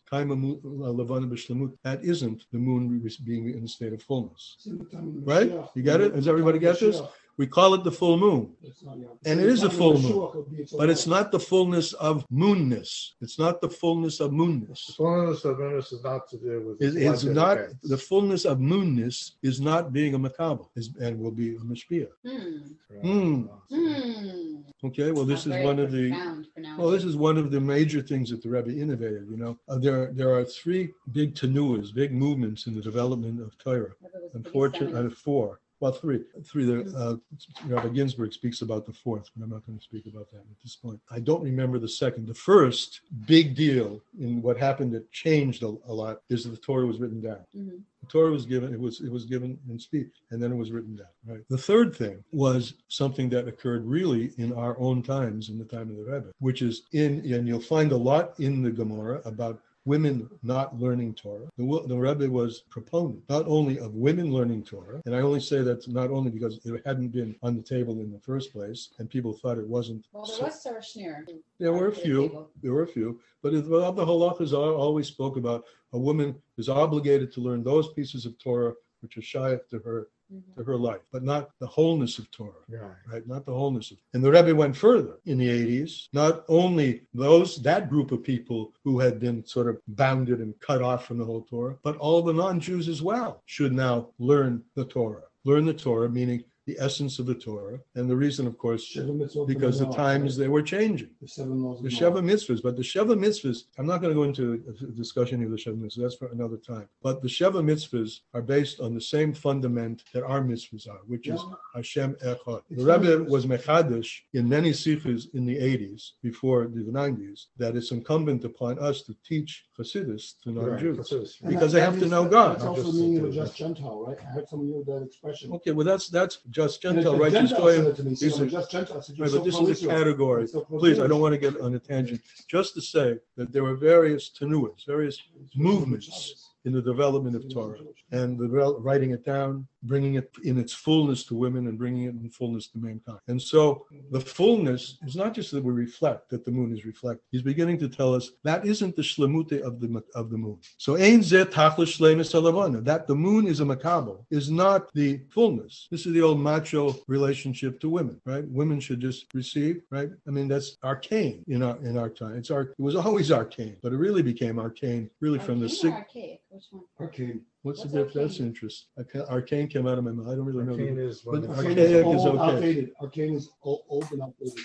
[SPEAKER 1] that isn't the moon being in a state of fullness. Right? You get it? Does everybody get this? We call it the full moon. And it is a full moon. But it's not the fullness of moonness. It's not the fullness of moonness.
[SPEAKER 6] The fullness of moonness is not to do with
[SPEAKER 1] It, it's not, the fullness of moonness is not being a makabel and will be a mashpia.
[SPEAKER 5] Hmm.
[SPEAKER 1] Hmm.
[SPEAKER 5] Hmm.
[SPEAKER 1] Okay, well, this
[SPEAKER 5] Not
[SPEAKER 1] is
[SPEAKER 5] very
[SPEAKER 1] one of the
[SPEAKER 5] profound for now.
[SPEAKER 1] well, this is one of the major things that the Rebbe innovated. You know, uh, there there are three big tenuas, big movements in the development of Torah. Unfortunately, uh, four. Well, three. Three. The, uh, Rabbi Ginsburg speaks about the fourth, but I'm not going to speak about that at this point. I don't remember the second. The first big deal in what happened that changed a, a lot is that the Torah was written down.
[SPEAKER 5] Mm-hmm.
[SPEAKER 1] The Torah was given, it was it was given in speech, and then it was written down. Right. The third thing was something that occurred really in our own times, in the time of the Rebbe, which is in, and you'll find a lot in the Gemara about women not learning Torah. The, the Rebbe was proponent not only of women learning Torah, and I only say that not only because it hadn't been on the table in the first place, and people thought it wasn't.
[SPEAKER 5] Well, there
[SPEAKER 1] so,
[SPEAKER 5] was Sarah Schneer.
[SPEAKER 1] there were a few. There were a few, but the halachas always spoke about a woman is obligated to learn those pieces of Torah which are shayach to her.
[SPEAKER 5] Mm-hmm.
[SPEAKER 1] To her life, but not the wholeness of Torah,
[SPEAKER 6] Right.
[SPEAKER 1] right? Not the wholeness of. And the Rebbe went further in the eighties. Not only those that group of people who had been sort of bounded and cut off from the whole Torah, but all the non-Jews as well should now learn the Torah. Learn the Torah, meaning the essence of the Torah, and the reason, of course, because the times they were changing.
[SPEAKER 2] The seven laws.
[SPEAKER 1] The Sheva mitzvahs, but the Sheva mitzvahs, I'm not going to go into a discussion of the Sheva mitzvahs, that's for another time. But the Sheva mitzvahs are based on the same fundament that our mitzvahs are, which is Hashem Echad. The Rebbe was mechadish in many sikhs in the eighties, before the nineties, that it's incumbent upon us to teach Hasidus to non-Jews.
[SPEAKER 6] Right.
[SPEAKER 1] Because they have to know God.
[SPEAKER 2] That's also the meaning of a just Gentile, right? I heard someone use that expression.
[SPEAKER 1] Okay, well, that's that's just
[SPEAKER 2] And
[SPEAKER 1] Gentile
[SPEAKER 2] the
[SPEAKER 1] righteous
[SPEAKER 2] Gentile
[SPEAKER 1] goyim.
[SPEAKER 2] said it to me, so
[SPEAKER 1] These
[SPEAKER 2] I'm
[SPEAKER 1] are-
[SPEAKER 2] a just Gentile. I said, "You're
[SPEAKER 1] Right,
[SPEAKER 2] so
[SPEAKER 1] but this is
[SPEAKER 2] pro-Israel."
[SPEAKER 1] a category.
[SPEAKER 2] You're so
[SPEAKER 1] Please, I don't
[SPEAKER 2] pro-Jewish.
[SPEAKER 1] want to get on a tangent. Just to say that there were various tenuas, various movements in the development of Torah, and the rel- writing it down, bringing it in its fullness to women, and bringing it in fullness to mankind. And so the fullness is not just that we reflect, that the moon is reflected. He's beginning to tell us that isn't the shlemute of the of the moon. So ein zeh tachlis shlemus halavana, that the moon is a makabel, is not the fullness. This is the old macho relationship to women, right? Women should just receive, right? I mean, that's arcane in our in our time. It's our it was always arcane, but it really became arcane really from the
[SPEAKER 5] Arcane or
[SPEAKER 1] sig-
[SPEAKER 5] archaic? Which one?
[SPEAKER 2] Arcane.
[SPEAKER 1] What's the
[SPEAKER 5] What's
[SPEAKER 1] difference? That's
[SPEAKER 5] arcane?
[SPEAKER 1] interesting. Arca- Arcane came out of my mouth. I don't really know.
[SPEAKER 6] Arcane
[SPEAKER 1] the-
[SPEAKER 6] is when
[SPEAKER 1] But
[SPEAKER 6] the-
[SPEAKER 1] archaic
[SPEAKER 2] Arcane
[SPEAKER 1] is
[SPEAKER 2] old,
[SPEAKER 1] okay.
[SPEAKER 2] outdated. Arcane is old, old and outdated.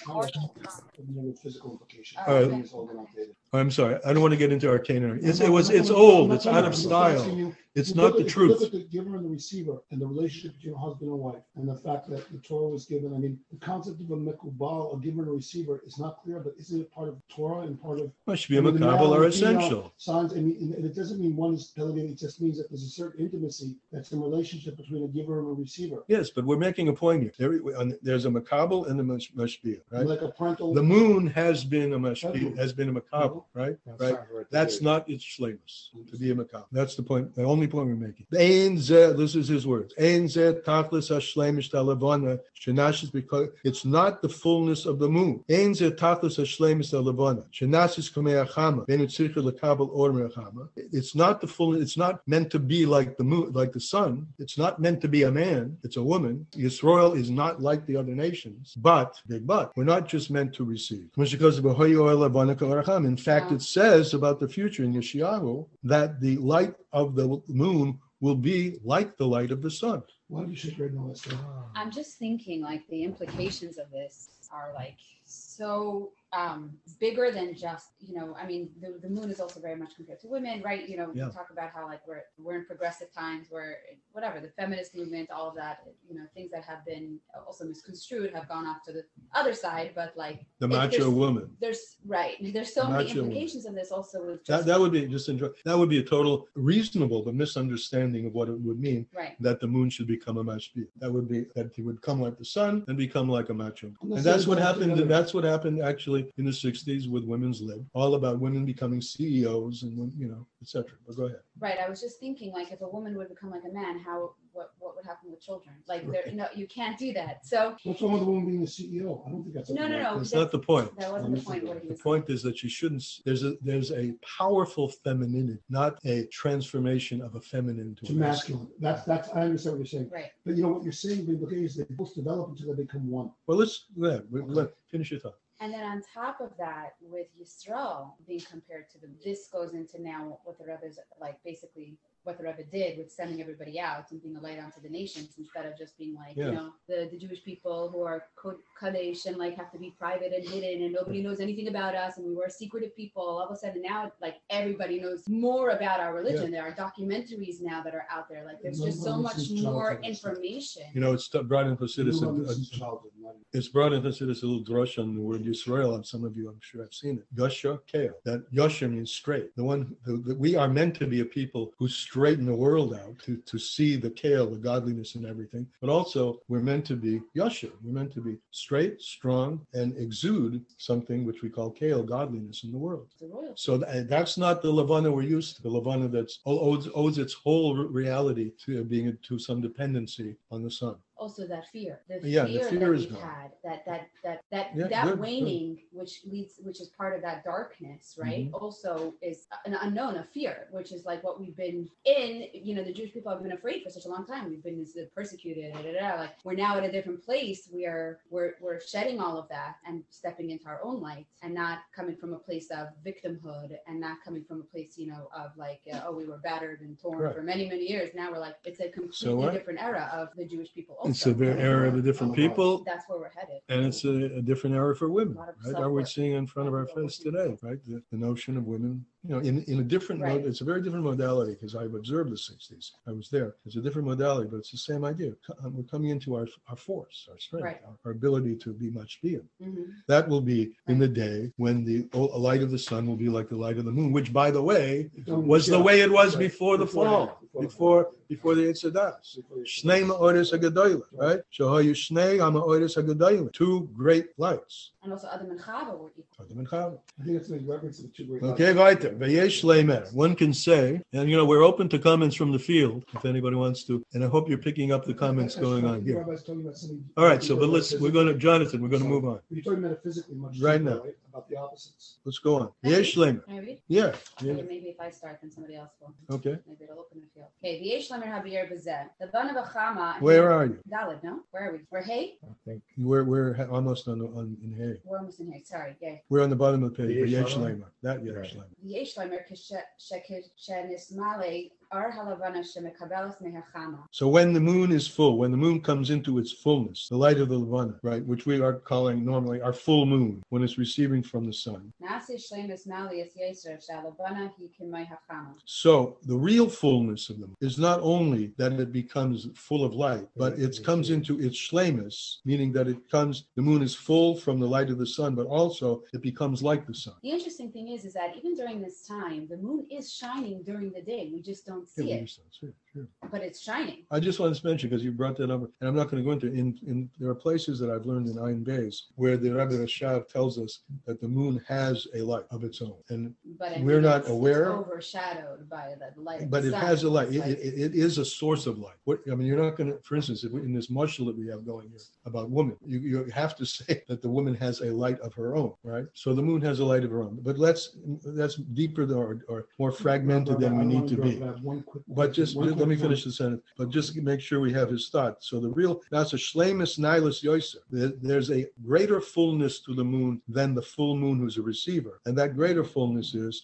[SPEAKER 2] With physical implications.
[SPEAKER 5] Oh, okay.
[SPEAKER 2] Arcane is old and outdated.
[SPEAKER 1] I'm sorry. I don't want to get into arcane. It's,
[SPEAKER 2] I'm
[SPEAKER 1] it was.
[SPEAKER 2] not-
[SPEAKER 1] It's
[SPEAKER 2] I'm
[SPEAKER 1] old.
[SPEAKER 2] not
[SPEAKER 1] It's
[SPEAKER 2] talking
[SPEAKER 1] out
[SPEAKER 2] about
[SPEAKER 1] of
[SPEAKER 2] it. I'm asking
[SPEAKER 1] style.
[SPEAKER 2] you,
[SPEAKER 1] It's
[SPEAKER 2] If you
[SPEAKER 1] not
[SPEAKER 2] look
[SPEAKER 1] the
[SPEAKER 2] at- if you
[SPEAKER 1] truth.
[SPEAKER 2] Look at the giver and the receiver and the relationship between husband and wife and the fact that the Torah was given. I mean, the concept of a mekubal, a giver and a receiver, is not clear, but isn't it part of Torah and part of
[SPEAKER 1] Mashbi
[SPEAKER 2] I mean,
[SPEAKER 1] and
[SPEAKER 2] the
[SPEAKER 1] Makabel
[SPEAKER 2] male
[SPEAKER 1] are
[SPEAKER 2] and female
[SPEAKER 1] essential.
[SPEAKER 2] Signs, I mean, and it doesn't mean one is delegated, it just means that there's a certain intimacy that's in relationship between a giver and a receiver.
[SPEAKER 1] Yes, but we're making a point here. There, on- there's a Makabel and a Mash- Mashbi, right?
[SPEAKER 2] Like a parental.
[SPEAKER 1] The moon has been a Mashbi, has been a Makabel, right?
[SPEAKER 6] That's
[SPEAKER 1] Right.
[SPEAKER 6] not right to
[SPEAKER 1] That's
[SPEAKER 6] do.
[SPEAKER 1] not its shlemus, to be a Makabel. That's the point, the only point we're making. Ein zeh, this is his words. Ein zeh tachlis hashleimish talavana, shenashis, because it's not the fullness of the moon. Ein zeh tachlis hashleimish talavana, shenashis kamei achama, ben utzircha lekabel or me'achama. It's not the full, it's not meant to be like the moon, like the sun. It's not meant to be a man, it's a woman. Yisrael is not like the other nations, but, big but, we're not just meant to receive. In fact, it says about the future in Yeshayahu that the light of the moon will be like the light of the sun.
[SPEAKER 2] Why do you shake your head no, Esther?
[SPEAKER 5] I'm just thinking like the implications of this are like so um bigger than just, you know, I mean the, the moon is also very much compared to women, right? You know,
[SPEAKER 1] Yeah.
[SPEAKER 5] we talk about how like we're we're in progressive times where whatever the feminist movement, all of that, you know, things that have been also misconstrued have gone off to the other side, but like
[SPEAKER 1] The
[SPEAKER 5] if
[SPEAKER 1] macho
[SPEAKER 5] there's-
[SPEAKER 1] woman.
[SPEAKER 5] there's right there's so
[SPEAKER 1] The
[SPEAKER 5] many
[SPEAKER 1] macho woman.
[SPEAKER 5] implications of this also with
[SPEAKER 1] That,
[SPEAKER 5] just
[SPEAKER 1] that would be just enjoy, that would be a total reasonable but misunderstanding of what it would mean
[SPEAKER 5] right.
[SPEAKER 1] that the moon should become a mashbi. That would be that he would come like the sun and become like a macho.
[SPEAKER 2] Unless
[SPEAKER 1] And that's
[SPEAKER 2] they
[SPEAKER 1] what
[SPEAKER 2] go
[SPEAKER 1] happened.
[SPEAKER 2] together.
[SPEAKER 1] That's what happened actually in the sixties with women's lib, all about women becoming C E Os and you know, et cetera. But go ahead.
[SPEAKER 5] Right. I was just thinking, like, if a woman would become like a man, how what what would happen with children? Like, there, no, you can't do that. So
[SPEAKER 2] What's wrong with the woman being the C E O? I don't think that's.
[SPEAKER 5] No, no, no.
[SPEAKER 1] That's not the point.
[SPEAKER 5] that wasn't the point. What he
[SPEAKER 1] The
[SPEAKER 5] was
[SPEAKER 1] point is that you shouldn't. There's a there's a powerful femininity, not a transformation of a feminine to
[SPEAKER 2] To
[SPEAKER 1] a masculine.
[SPEAKER 2] masculine. That's, that's, I understand what you're saying.
[SPEAKER 5] right.
[SPEAKER 2] But you know what you're saying, the implication is they both develop until they become one.
[SPEAKER 1] Well, let's let, let finish your thought.
[SPEAKER 5] And then on top of that, with Yisrael being compared to them, this goes into now what the Rebbe's like basically what the Rebbe did with sending everybody out and being a light onto the nations instead of just being like,
[SPEAKER 1] Yeah.
[SPEAKER 5] you know, the, the Jewish people who are Kadesh and like have to be private and hidden and nobody knows anything about us and we were secretive people. All of a sudden now, like everybody knows more about our religion. There are documentaries now that are out there. Like there's just so
[SPEAKER 2] Nobody
[SPEAKER 5] much
[SPEAKER 2] sees
[SPEAKER 5] more
[SPEAKER 2] childhood.
[SPEAKER 5] information.
[SPEAKER 1] You know, it's brought into Chassidus.
[SPEAKER 2] Nobody
[SPEAKER 1] a- a-
[SPEAKER 2] sees childhood, not-
[SPEAKER 1] It's brought into Chassidus a little drush on the word Yisrael, and some of you, I'm sure, have seen it. Yosha Kale. That Yosha means straight. The one the, the, we are meant to be a people who straighten the world out to, to see the kale, the godliness and everything. But also, we're meant to be Yosha. We're meant to be straight, strong, and exude something which we call kale, godliness in the world.
[SPEAKER 5] The royal.
[SPEAKER 1] So th- that's not the Levana we're used to. The Levana that's owes, owes its whole reality to being to some dependency on the sun.
[SPEAKER 5] Also that fear, the
[SPEAKER 1] Yeah, the
[SPEAKER 5] fear,
[SPEAKER 1] fear
[SPEAKER 5] that
[SPEAKER 1] is
[SPEAKER 5] we've
[SPEAKER 1] gone.
[SPEAKER 5] had, that that that that
[SPEAKER 1] Yeah,
[SPEAKER 5] that
[SPEAKER 1] good, good.
[SPEAKER 5] waning, which leads, which is part of that darkness, right?
[SPEAKER 1] Mm-hmm.
[SPEAKER 5] Also is an unknown, a fear, which is like what we've been in. You know, the Jewish people have been afraid for such a long time. We've been persecuted. Da, da, da. Like we're now at a different place. We are we're we're shedding all of that and stepping into our own light, and not coming from a place of victimhood, and not coming from a place, you know, of like uh, oh we were battered and torn
[SPEAKER 1] Right.
[SPEAKER 5] for many many years. Now we're like it's a completely
[SPEAKER 1] So what?
[SPEAKER 5] different era of the Jewish people. Also.
[SPEAKER 1] It's a very era of a different people,
[SPEAKER 5] That's where we're headed.
[SPEAKER 1] and it's a, a different era for women,
[SPEAKER 5] A lot of
[SPEAKER 1] right? Are we
[SPEAKER 5] self-work.
[SPEAKER 1] seeing in front of our face today, right? The, the notion of women, you know, in, in a different
[SPEAKER 5] Right.
[SPEAKER 1] mode. It's a very different modality because I've observed the sixties. I was there. It's a different modality, but it's the same idea. Co- We're coming into our our force, our strength,
[SPEAKER 5] Right.
[SPEAKER 1] our, our ability to be much being.
[SPEAKER 5] Mhm.
[SPEAKER 1] That will be in the day when the o- light of the sun will be like the light of the moon, which, by the way, was the way it was
[SPEAKER 2] Right.
[SPEAKER 1] before the
[SPEAKER 2] Before
[SPEAKER 1] fall,
[SPEAKER 2] that, before the
[SPEAKER 1] before
[SPEAKER 2] fall.
[SPEAKER 1] before the Yitzadas.
[SPEAKER 2] Before you-
[SPEAKER 1] Shnei ma'oris hagadolim, right? Shahayu shnei ha'ma'oris hagadolim. Two great lights.
[SPEAKER 5] And also Adam and Chava were equal.
[SPEAKER 1] Adam and Chava.
[SPEAKER 2] I think it's a reference to the two great.
[SPEAKER 1] Okay, weiter. V'yesh leimer. One can say, and you know, we're open to comments from the field if anybody wants to, and I hope you're picking up the comments going on here.
[SPEAKER 2] Rabbi's talking about something-
[SPEAKER 1] All right, so but let's we're going to Jonathan. We're going to move on.
[SPEAKER 2] You're talking metaphysically much
[SPEAKER 1] Right
[SPEAKER 2] deeper,
[SPEAKER 1] now.
[SPEAKER 2] right? About the opposites.
[SPEAKER 1] Let's go on. V'yesh leimer.
[SPEAKER 5] Can I read?
[SPEAKER 1] Yeah. yeah.
[SPEAKER 5] Okay, maybe if I start, then somebody else will.
[SPEAKER 1] Okay.
[SPEAKER 5] Maybe it'll open the field. Okay, V'yesh Lemer Habir B'zeh. The Bana B'chama.
[SPEAKER 1] Where are you?
[SPEAKER 5] Daled, no? Where are we? We're Hey?
[SPEAKER 6] I think
[SPEAKER 1] We're we're ha- almost on the on in hay.
[SPEAKER 5] We're almost in here. Sorry. Yeah.
[SPEAKER 1] We're on the bottom of the page.
[SPEAKER 6] The Yesh
[SPEAKER 1] V'yesh
[SPEAKER 6] Leimer?
[SPEAKER 1] leimer. That yesh
[SPEAKER 6] Right.
[SPEAKER 1] leimer.
[SPEAKER 5] V'yesh Lemer Shenismale Ar halavana shemekabelas mehachama.
[SPEAKER 1] So when the moon is full, when the moon comes into its fullness, the light of the Levana, right, which we are calling normally our full moon, when it's receiving from the sun.
[SPEAKER 5] Nasi shlemus malias yeser shalavana hi kimay hachama.
[SPEAKER 1] So the real fullness of them is not only that it becomes full of light, but it comes into its shlemus, meaning that it comes, the moon is full from the light of the sun, but also it becomes like the sun.
[SPEAKER 5] The interesting thing is, is that even during this time, the moon is shining during the day. We just don't see
[SPEAKER 1] Yeah,
[SPEAKER 5] it,
[SPEAKER 1] we just don't see it, sure.
[SPEAKER 5] but it's shining.
[SPEAKER 1] I just wanted to mention, because you brought that up, and I'm not going to go into in, in there are places that I've learned in Ayin Beis where the Rebbe Rashav tells us that the moon has a light of its own. And
[SPEAKER 5] But I
[SPEAKER 1] We're
[SPEAKER 5] mean,
[SPEAKER 1] not
[SPEAKER 5] it's,
[SPEAKER 1] aware.
[SPEAKER 5] It's overshadowed by the light. Of
[SPEAKER 1] but
[SPEAKER 5] the
[SPEAKER 1] it
[SPEAKER 5] sun.
[SPEAKER 1] has a light.
[SPEAKER 5] It's
[SPEAKER 1] It,
[SPEAKER 5] like-
[SPEAKER 1] it, it is a source of light. What I mean, you're not going to, for instance, if we, in this mushal that we have going here about woman, you, you have to say that the woman has a light of her own, right? So the moon has a light of her own. But let's that's deeper or, or more fragmented than we need to be. But just
[SPEAKER 2] One
[SPEAKER 1] let
[SPEAKER 2] quick
[SPEAKER 1] me
[SPEAKER 2] point.
[SPEAKER 1] finish the sentence. But just make sure we have his thought. So the real that's a shlemus nihilus yoser. There- There's a greater fullness to the moon than the full moon who's a receiver, and that greater fullness is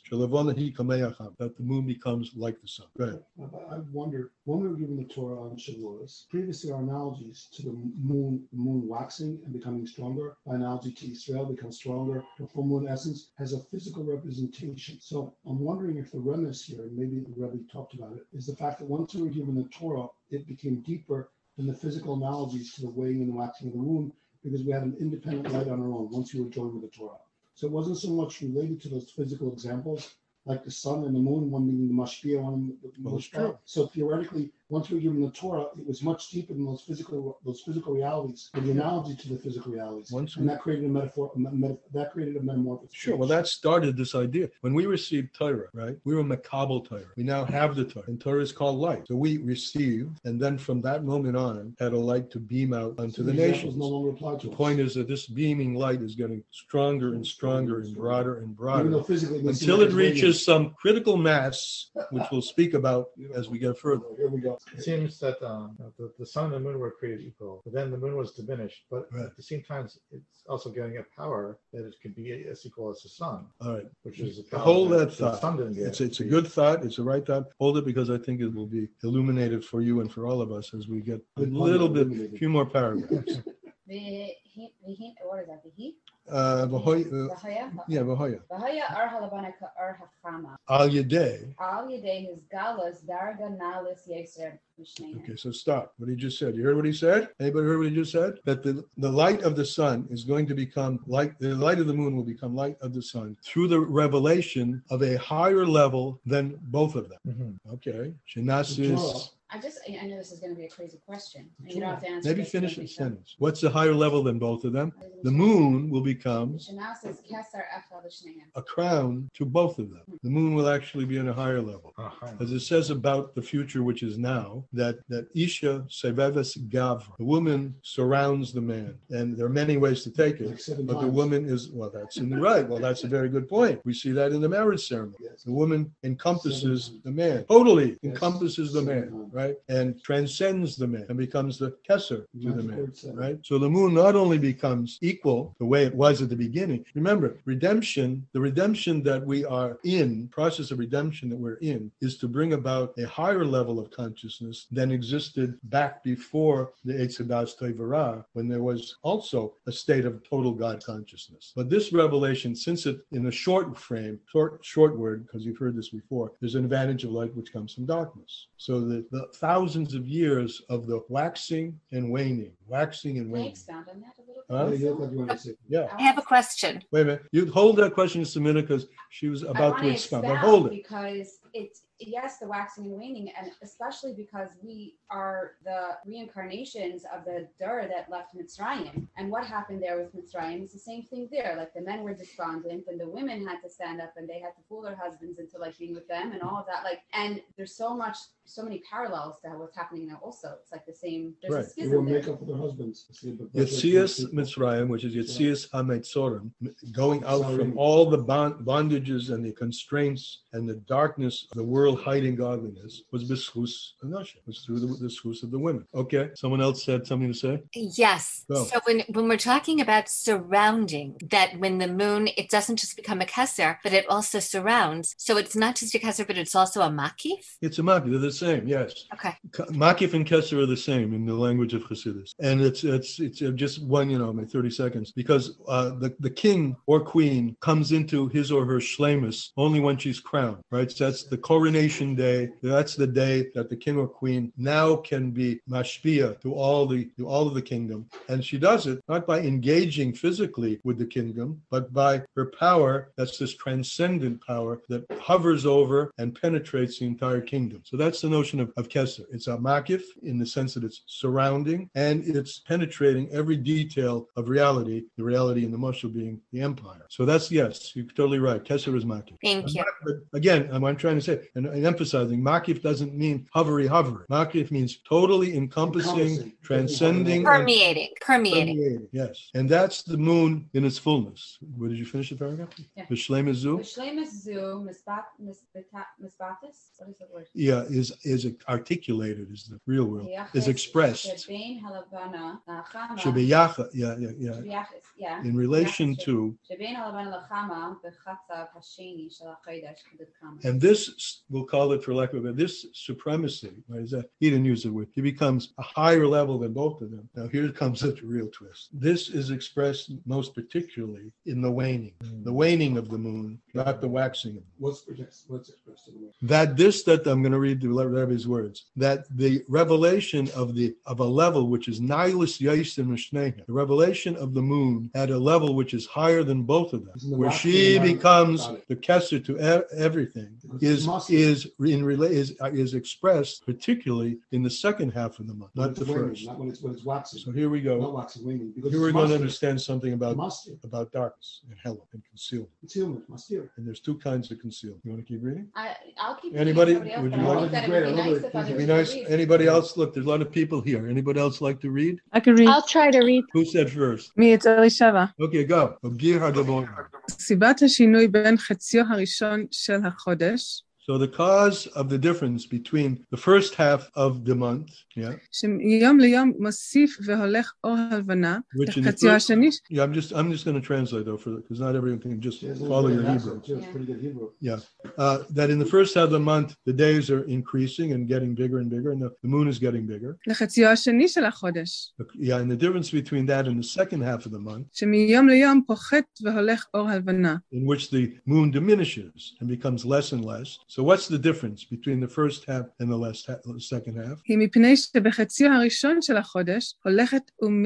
[SPEAKER 1] that the moon becomes like the sun. Go ahead.
[SPEAKER 2] I wondered when we were given the Torah on Shavuos. Previously, our analogies to the moon, the moon waxing and becoming stronger, by analogy to Israel becomes stronger. The full moon essence has a physical representation. So I'm wondering if the remnants here, and maybe the Rebbe talked about it, is the fact that once we were given the Torah, it became deeper than the physical analogies to the weighing and waxing of the moon, because we had an independent light on our own once we were joined with the Torah. So it wasn't so much related to those physical examples, like the sun and the moon, one meaning the mashpia, one the
[SPEAKER 1] Well, it's
[SPEAKER 2] mushpah.
[SPEAKER 1] true.
[SPEAKER 2] So theoretically, once we were given the Torah, it was much deeper than those physical those physical realities, with the analogy to the physical realities,
[SPEAKER 1] Once we-
[SPEAKER 2] and that created a metaphor. A meta, that created a metamorphosis.
[SPEAKER 1] Sure. Well, that started this idea. When we received Torah, right? We were Makabel Torah. We now have the Torah, and Torah is called light. So we received, and then from that moment on, had a light to beam out unto
[SPEAKER 2] So
[SPEAKER 1] the
[SPEAKER 2] examples
[SPEAKER 1] nations.
[SPEAKER 2] no longer apply to
[SPEAKER 1] The
[SPEAKER 2] us.
[SPEAKER 1] point is that this beaming light is getting stronger and stronger and broader and
[SPEAKER 2] Even
[SPEAKER 1] broader
[SPEAKER 2] though physically may seem
[SPEAKER 1] until
[SPEAKER 2] like
[SPEAKER 1] it
[SPEAKER 2] it's radiant.
[SPEAKER 1] reaches some critical mass, which we'll speak about as we get further.
[SPEAKER 2] Here we go.
[SPEAKER 6] It seems that um, the, the sun and the moon were created equal, but then the moon was diminished. But
[SPEAKER 1] Right.
[SPEAKER 6] at the same time, it's also getting a power that it could be as equal as the sun,
[SPEAKER 1] All right.
[SPEAKER 6] which is a power
[SPEAKER 1] Hold that
[SPEAKER 6] the
[SPEAKER 1] thought.
[SPEAKER 6] sun didn't get.
[SPEAKER 1] It's it's a good thought. It's a right thought. Hold it, because I think it will be illuminated for you and for all of us as we get a
[SPEAKER 2] Good point,
[SPEAKER 1] little bit,
[SPEAKER 2] illuminated.
[SPEAKER 1] few more paragraphs.
[SPEAKER 5] Vehi- vehi- What is that? Vehi?
[SPEAKER 1] Uh, V'hoy- uh,
[SPEAKER 5] Vahaya?
[SPEAKER 1] yeah, V'hoya.
[SPEAKER 5] Vahaya ar halavana ka ar hachama.
[SPEAKER 1] Al Yedei.
[SPEAKER 5] Al yedei his galas darga nalis yeser mishnein.
[SPEAKER 1] Okay, so stop. What he just said. You heard what he said? Anybody heard what he just said? That the, the light of the sun is going to become like the light of the moon will become light of the sun through the revelation of a higher level than both of them.
[SPEAKER 6] Mhm.
[SPEAKER 1] Okay.
[SPEAKER 2] The
[SPEAKER 1] Shinasis.
[SPEAKER 2] Torah.
[SPEAKER 5] I just, I I know this is going to be a crazy question. And you don't have to answer.
[SPEAKER 1] Maybe
[SPEAKER 5] this,
[SPEAKER 1] finish
[SPEAKER 5] don't
[SPEAKER 1] the
[SPEAKER 5] be sure.
[SPEAKER 1] sentence. What's the higher level than both of them? The moon will become
[SPEAKER 5] Shanas is kesar echad l'shneihem.
[SPEAKER 1] a crown to both of them. The moon will actually be on a higher level.
[SPEAKER 6] Uh-huh.
[SPEAKER 1] As it says about the future, which is now, that, that Isha Seveves Gavra, the woman surrounds the man. And there are many ways to take
[SPEAKER 2] Like
[SPEAKER 1] it,
[SPEAKER 2] seven
[SPEAKER 1] but the
[SPEAKER 2] times.
[SPEAKER 1] woman is, well, that's in the right. Well, that's a very good point. We see that in the marriage ceremony.
[SPEAKER 2] Yes.
[SPEAKER 1] The woman encompasses
[SPEAKER 2] Seven times.
[SPEAKER 1] the man, totally
[SPEAKER 2] Yes.
[SPEAKER 1] encompasses the
[SPEAKER 2] Seven
[SPEAKER 1] man,
[SPEAKER 2] times.
[SPEAKER 1] right? And transcends the man and becomes the kesser to the
[SPEAKER 2] Magic
[SPEAKER 1] man,
[SPEAKER 2] word seven.
[SPEAKER 1] right? So the moon not only becomes equal the way it was at the beginning. Remember, redemption, the redemption that we are in, process of redemption that we're in, is to bring about a higher level of consciousness than existed back before the Eitz Hadas Tevara, when there was also a state of total God consciousness. But this revelation, since it in a short frame, short short word, because you've heard this before, there's an advantage of light which comes from darkness. So the, the thousands of years of the waxing and waning, waxing and
[SPEAKER 5] Can I
[SPEAKER 1] waning.
[SPEAKER 5] expound on that a little
[SPEAKER 1] Huh?
[SPEAKER 5] bit?
[SPEAKER 2] Yeah, you look like you want to say.
[SPEAKER 1] Yeah.
[SPEAKER 3] I have a question.
[SPEAKER 1] Wait a minute. You hold that question to Samina because she was
[SPEAKER 5] I
[SPEAKER 1] about
[SPEAKER 5] want
[SPEAKER 1] to
[SPEAKER 5] to
[SPEAKER 1] expound.
[SPEAKER 5] expound
[SPEAKER 1] But hold it.
[SPEAKER 5] because it's yes, the waxing and waning, and especially because we are the reincarnations of the Dur that left Mitzrayim. And what happened there with Mitzrayim is the same thing there. Like the men were despondent, and the women had to stand up, and they had to fool their husbands into like being with them, and all of that. Like, and there's so much, so many parallels to what's happening now. Also, it's like the same. There's
[SPEAKER 1] Right.
[SPEAKER 5] a
[SPEAKER 2] They
[SPEAKER 5] schism
[SPEAKER 2] will
[SPEAKER 5] there.
[SPEAKER 2] make up for their husbands. See, but that's what
[SPEAKER 1] Yetzias
[SPEAKER 2] people-
[SPEAKER 1] Mitzrayim, which is Yetzias HaMetzorim, going out
[SPEAKER 2] Sorry.
[SPEAKER 1] from all the bond, bondages and the constraints and the darkness of the world world hiding godliness was b'schus hanashim, was through the, the schus of the women. Okay, someone else said something to say?
[SPEAKER 7] Yes.
[SPEAKER 1] Go.
[SPEAKER 7] So when, when we're talking about surrounding, that when the moon, it doesn't just become a keser, but it also surrounds. So it's not just a keser, but it's also a makif?
[SPEAKER 1] It's a makif. They're the same. Yes.
[SPEAKER 7] Okay.
[SPEAKER 1] Makif and keser are the same in the language of Chassidus, and it's it's it's just one, you know, my thirty seconds, because uh, the the king or queen comes into his or her shlemus only when she's crowned, right? So that's the coronation day. That's the day that the king or queen now can be mashpia to all the to all of the kingdom, and she does it not by engaging physically with the kingdom, but by her power. That's this transcendent power that hovers over and penetrates the entire kingdom. So that's the notion of, of keser. It's a makif in the sense that it's surrounding and it's penetrating every detail of reality, the reality in the Moshe being the empire. So that's, yes, you're totally right. Keser is makif.
[SPEAKER 7] Thank you.
[SPEAKER 1] But again, I'm, I'm trying to say, and, and emphasizing, makif doesn't mean hovery hovery. Makif means totally encompassing,
[SPEAKER 2] Encompassing.
[SPEAKER 1] transcending, and
[SPEAKER 7] Permeating, permeating.
[SPEAKER 1] permeating. Yes. And that's the moon in its fullness. Where did you finish the paragraph?
[SPEAKER 5] Yeah.
[SPEAKER 1] V'shleim zu?
[SPEAKER 5] V'shlemus zu misbat misbata- misbatis. What is the word?
[SPEAKER 1] Yeah, is is articulated, is the real word, is
[SPEAKER 5] B'yachas
[SPEAKER 1] expressed.
[SPEAKER 5] shebein halavana lachama.
[SPEAKER 1] Shebeyacha, yeah, yeah, yeah.
[SPEAKER 5] B'yachas, yeah.
[SPEAKER 1] In relation
[SPEAKER 5] B'yachas
[SPEAKER 1] to,
[SPEAKER 5] shebein halavana lachama b'chatzav hasheni shel hachodesh k'dekama.
[SPEAKER 1] and this, we'll call it for lack of a better, this supremacy, right, is that, he didn't use the word, he becomes a higher level than both of them. Now here comes the real twist. This is expressed most particularly in the waning, the waning of the moon, not the waxing of it.
[SPEAKER 2] What's projects? What's expressed in the word?
[SPEAKER 1] That this, that I'm going to read the Rebbe's words, that the revelation of the of a level which is nihilus yaisim mishneha, the revelation of the moon at a level which is higher than both of them,
[SPEAKER 2] Isn't the
[SPEAKER 1] where
[SPEAKER 2] waxing
[SPEAKER 1] she
[SPEAKER 2] one-
[SPEAKER 1] becomes
[SPEAKER 2] Got it.
[SPEAKER 1] the kesser to e- everything,
[SPEAKER 2] Because
[SPEAKER 1] is
[SPEAKER 2] it's muscle.
[SPEAKER 1] is in rela- is is expressed particularly in the second half of the month,
[SPEAKER 2] When
[SPEAKER 1] not
[SPEAKER 2] it's
[SPEAKER 1] the
[SPEAKER 2] waning,
[SPEAKER 1] first.
[SPEAKER 2] Not when it's when it's waxing.
[SPEAKER 1] So here we
[SPEAKER 2] Not
[SPEAKER 1] go.
[SPEAKER 2] waxing, waning. Because
[SPEAKER 1] Here we're
[SPEAKER 2] it's
[SPEAKER 1] going to
[SPEAKER 2] musty.
[SPEAKER 1] understand something about
[SPEAKER 2] Musty.
[SPEAKER 1] about darkness and hell and concealment.
[SPEAKER 2] Concealment, musty.
[SPEAKER 1] And there's two kinds of concealment. You want to keep reading?
[SPEAKER 5] I, I'll keep.
[SPEAKER 1] Anybody-
[SPEAKER 5] reading somebody else,
[SPEAKER 1] would
[SPEAKER 5] but
[SPEAKER 1] you
[SPEAKER 5] I
[SPEAKER 1] like-
[SPEAKER 5] think that it
[SPEAKER 2] Great,
[SPEAKER 5] would
[SPEAKER 2] I
[SPEAKER 5] be
[SPEAKER 2] love
[SPEAKER 5] nice
[SPEAKER 2] it.
[SPEAKER 5] if
[SPEAKER 2] It'd
[SPEAKER 5] others
[SPEAKER 1] It'd be
[SPEAKER 5] could
[SPEAKER 1] nice.
[SPEAKER 5] read.
[SPEAKER 1] Anybody else? Look, there's a lot of people here. Anybody else like to read?
[SPEAKER 8] I can read.
[SPEAKER 9] I'll try to read.
[SPEAKER 1] Who said first?
[SPEAKER 8] Me, it's Elisheva.
[SPEAKER 1] Okay, go. Gir hadavon.
[SPEAKER 8] סיבת השינוי בין חציו הראשון של החודש,
[SPEAKER 1] So the cause of the difference between the first half of the month, yeah,
[SPEAKER 8] שמיום ליום מוסיף והולך אור הלבנה,
[SPEAKER 1] which in the
[SPEAKER 8] לחציו
[SPEAKER 1] first,
[SPEAKER 8] השני,
[SPEAKER 1] yeah, I'm just I'm just going to translate though, for because not everyone can just
[SPEAKER 2] She has a
[SPEAKER 1] follow
[SPEAKER 2] little
[SPEAKER 1] your
[SPEAKER 2] bit of
[SPEAKER 1] Hebrew.
[SPEAKER 2] accent, too. It's pretty good Hebrew.
[SPEAKER 1] Yeah, uh, that in the first half of the month the days are increasing and getting bigger and bigger, and the, the moon is getting bigger.
[SPEAKER 8] לחציו השני של החודש,
[SPEAKER 1] Yeah, and the difference between that and the second half of the month,
[SPEAKER 8] שמיום ליום פוחת והולך אור הלבנה,
[SPEAKER 1] in which the moon diminishes and becomes less and less. So what's the difference between the first half and the last half, the second half?
[SPEAKER 8] היא מפני שבחציו הראשון של החודש הולכת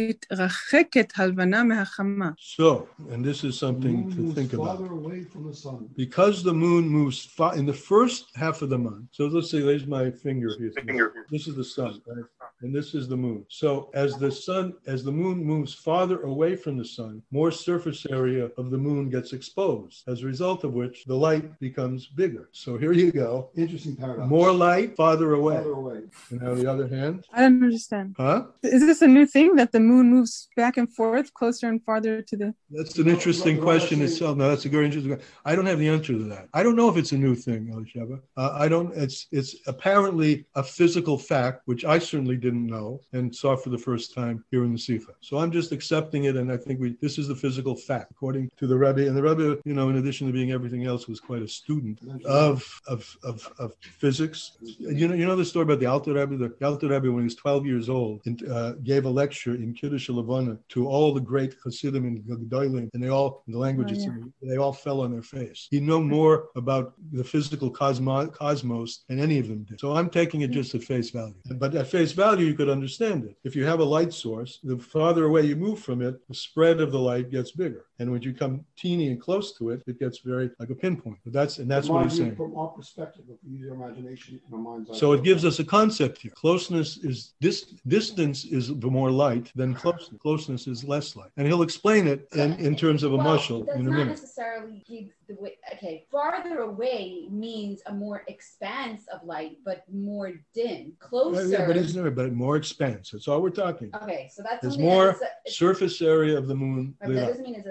[SPEAKER 8] ומתרחקת הלבנה מהחמה.
[SPEAKER 1] So, and this is
[SPEAKER 2] The
[SPEAKER 1] something
[SPEAKER 2] moon
[SPEAKER 1] to
[SPEAKER 2] moves
[SPEAKER 1] think about.
[SPEAKER 2] farther away from the sun.
[SPEAKER 1] Because the moon moves far in the first half of the month. So let's say, there's my finger here. This is the sun, right? And this is the moon. So as the sun, as the moon moves farther away from the sun, more surface area of the moon gets exposed, as a result of which the light becomes bigger. So here you go.
[SPEAKER 2] Interesting paradox.
[SPEAKER 1] More light, farther away.
[SPEAKER 2] Farther away.
[SPEAKER 1] And on the other hand,
[SPEAKER 8] I don't understand.
[SPEAKER 1] huh?
[SPEAKER 8] Is this a new thing that the moon moves back and forth, closer and farther to the...
[SPEAKER 1] That's an interesting question itself. No, that's a very interesting question. I don't have the answer to that. I don't know if it's a new thing, Elisheva. Uh, I don't, it's it's apparently a physical fact, which I certainly didn't know and saw for the first time here in the Sifa. So I'm just accepting it, and I think we this is the physical fact, according to the Rebbe. And the Rebbe, you know, in addition to being everything else, was quite a student of of of, of physics. You know, you know the story about the Alter Rebbe? The Alter Rebbe, when he was twelve years old, and, uh, gave a lecture in Kiddush Levana to all the great Hasidim and Gedolim, and they all, in the language,
[SPEAKER 8] Oh, yeah.
[SPEAKER 1] they all fell on their face. He knew more about the physical cosmo- cosmos than any of them did. So I'm taking it just at face value. But at face value, you could understand it. If you have a light source, the farther away you move from it, the spread of the light gets bigger. And when you come teeny and close to it, it gets very like a pinpoint. But that's and that's
[SPEAKER 2] From
[SPEAKER 1] what
[SPEAKER 2] our
[SPEAKER 1] he's
[SPEAKER 2] view,
[SPEAKER 1] saying.
[SPEAKER 2] From our perspective, if we use our imagination in our mind's eye.
[SPEAKER 1] So it gives us a concept here. Closeness is this distance is more light than closeness. Closeness is less light. And he'll explain it in, in terms of a
[SPEAKER 5] Well,
[SPEAKER 1] muscle
[SPEAKER 5] does
[SPEAKER 1] in a
[SPEAKER 5] not
[SPEAKER 1] minute.
[SPEAKER 5] necessarily give the way. Okay, farther away means a more expanse of light, but more dim. Closer.
[SPEAKER 1] Yeah, but it's never, but more expanse. That's all we're talking.
[SPEAKER 5] Okay, so that's
[SPEAKER 1] There's
[SPEAKER 5] something
[SPEAKER 1] more
[SPEAKER 5] that's- it's-
[SPEAKER 1] surface area of the moon
[SPEAKER 5] Right, but
[SPEAKER 1] lit
[SPEAKER 5] that
[SPEAKER 1] up.
[SPEAKER 5] doesn't mean it's as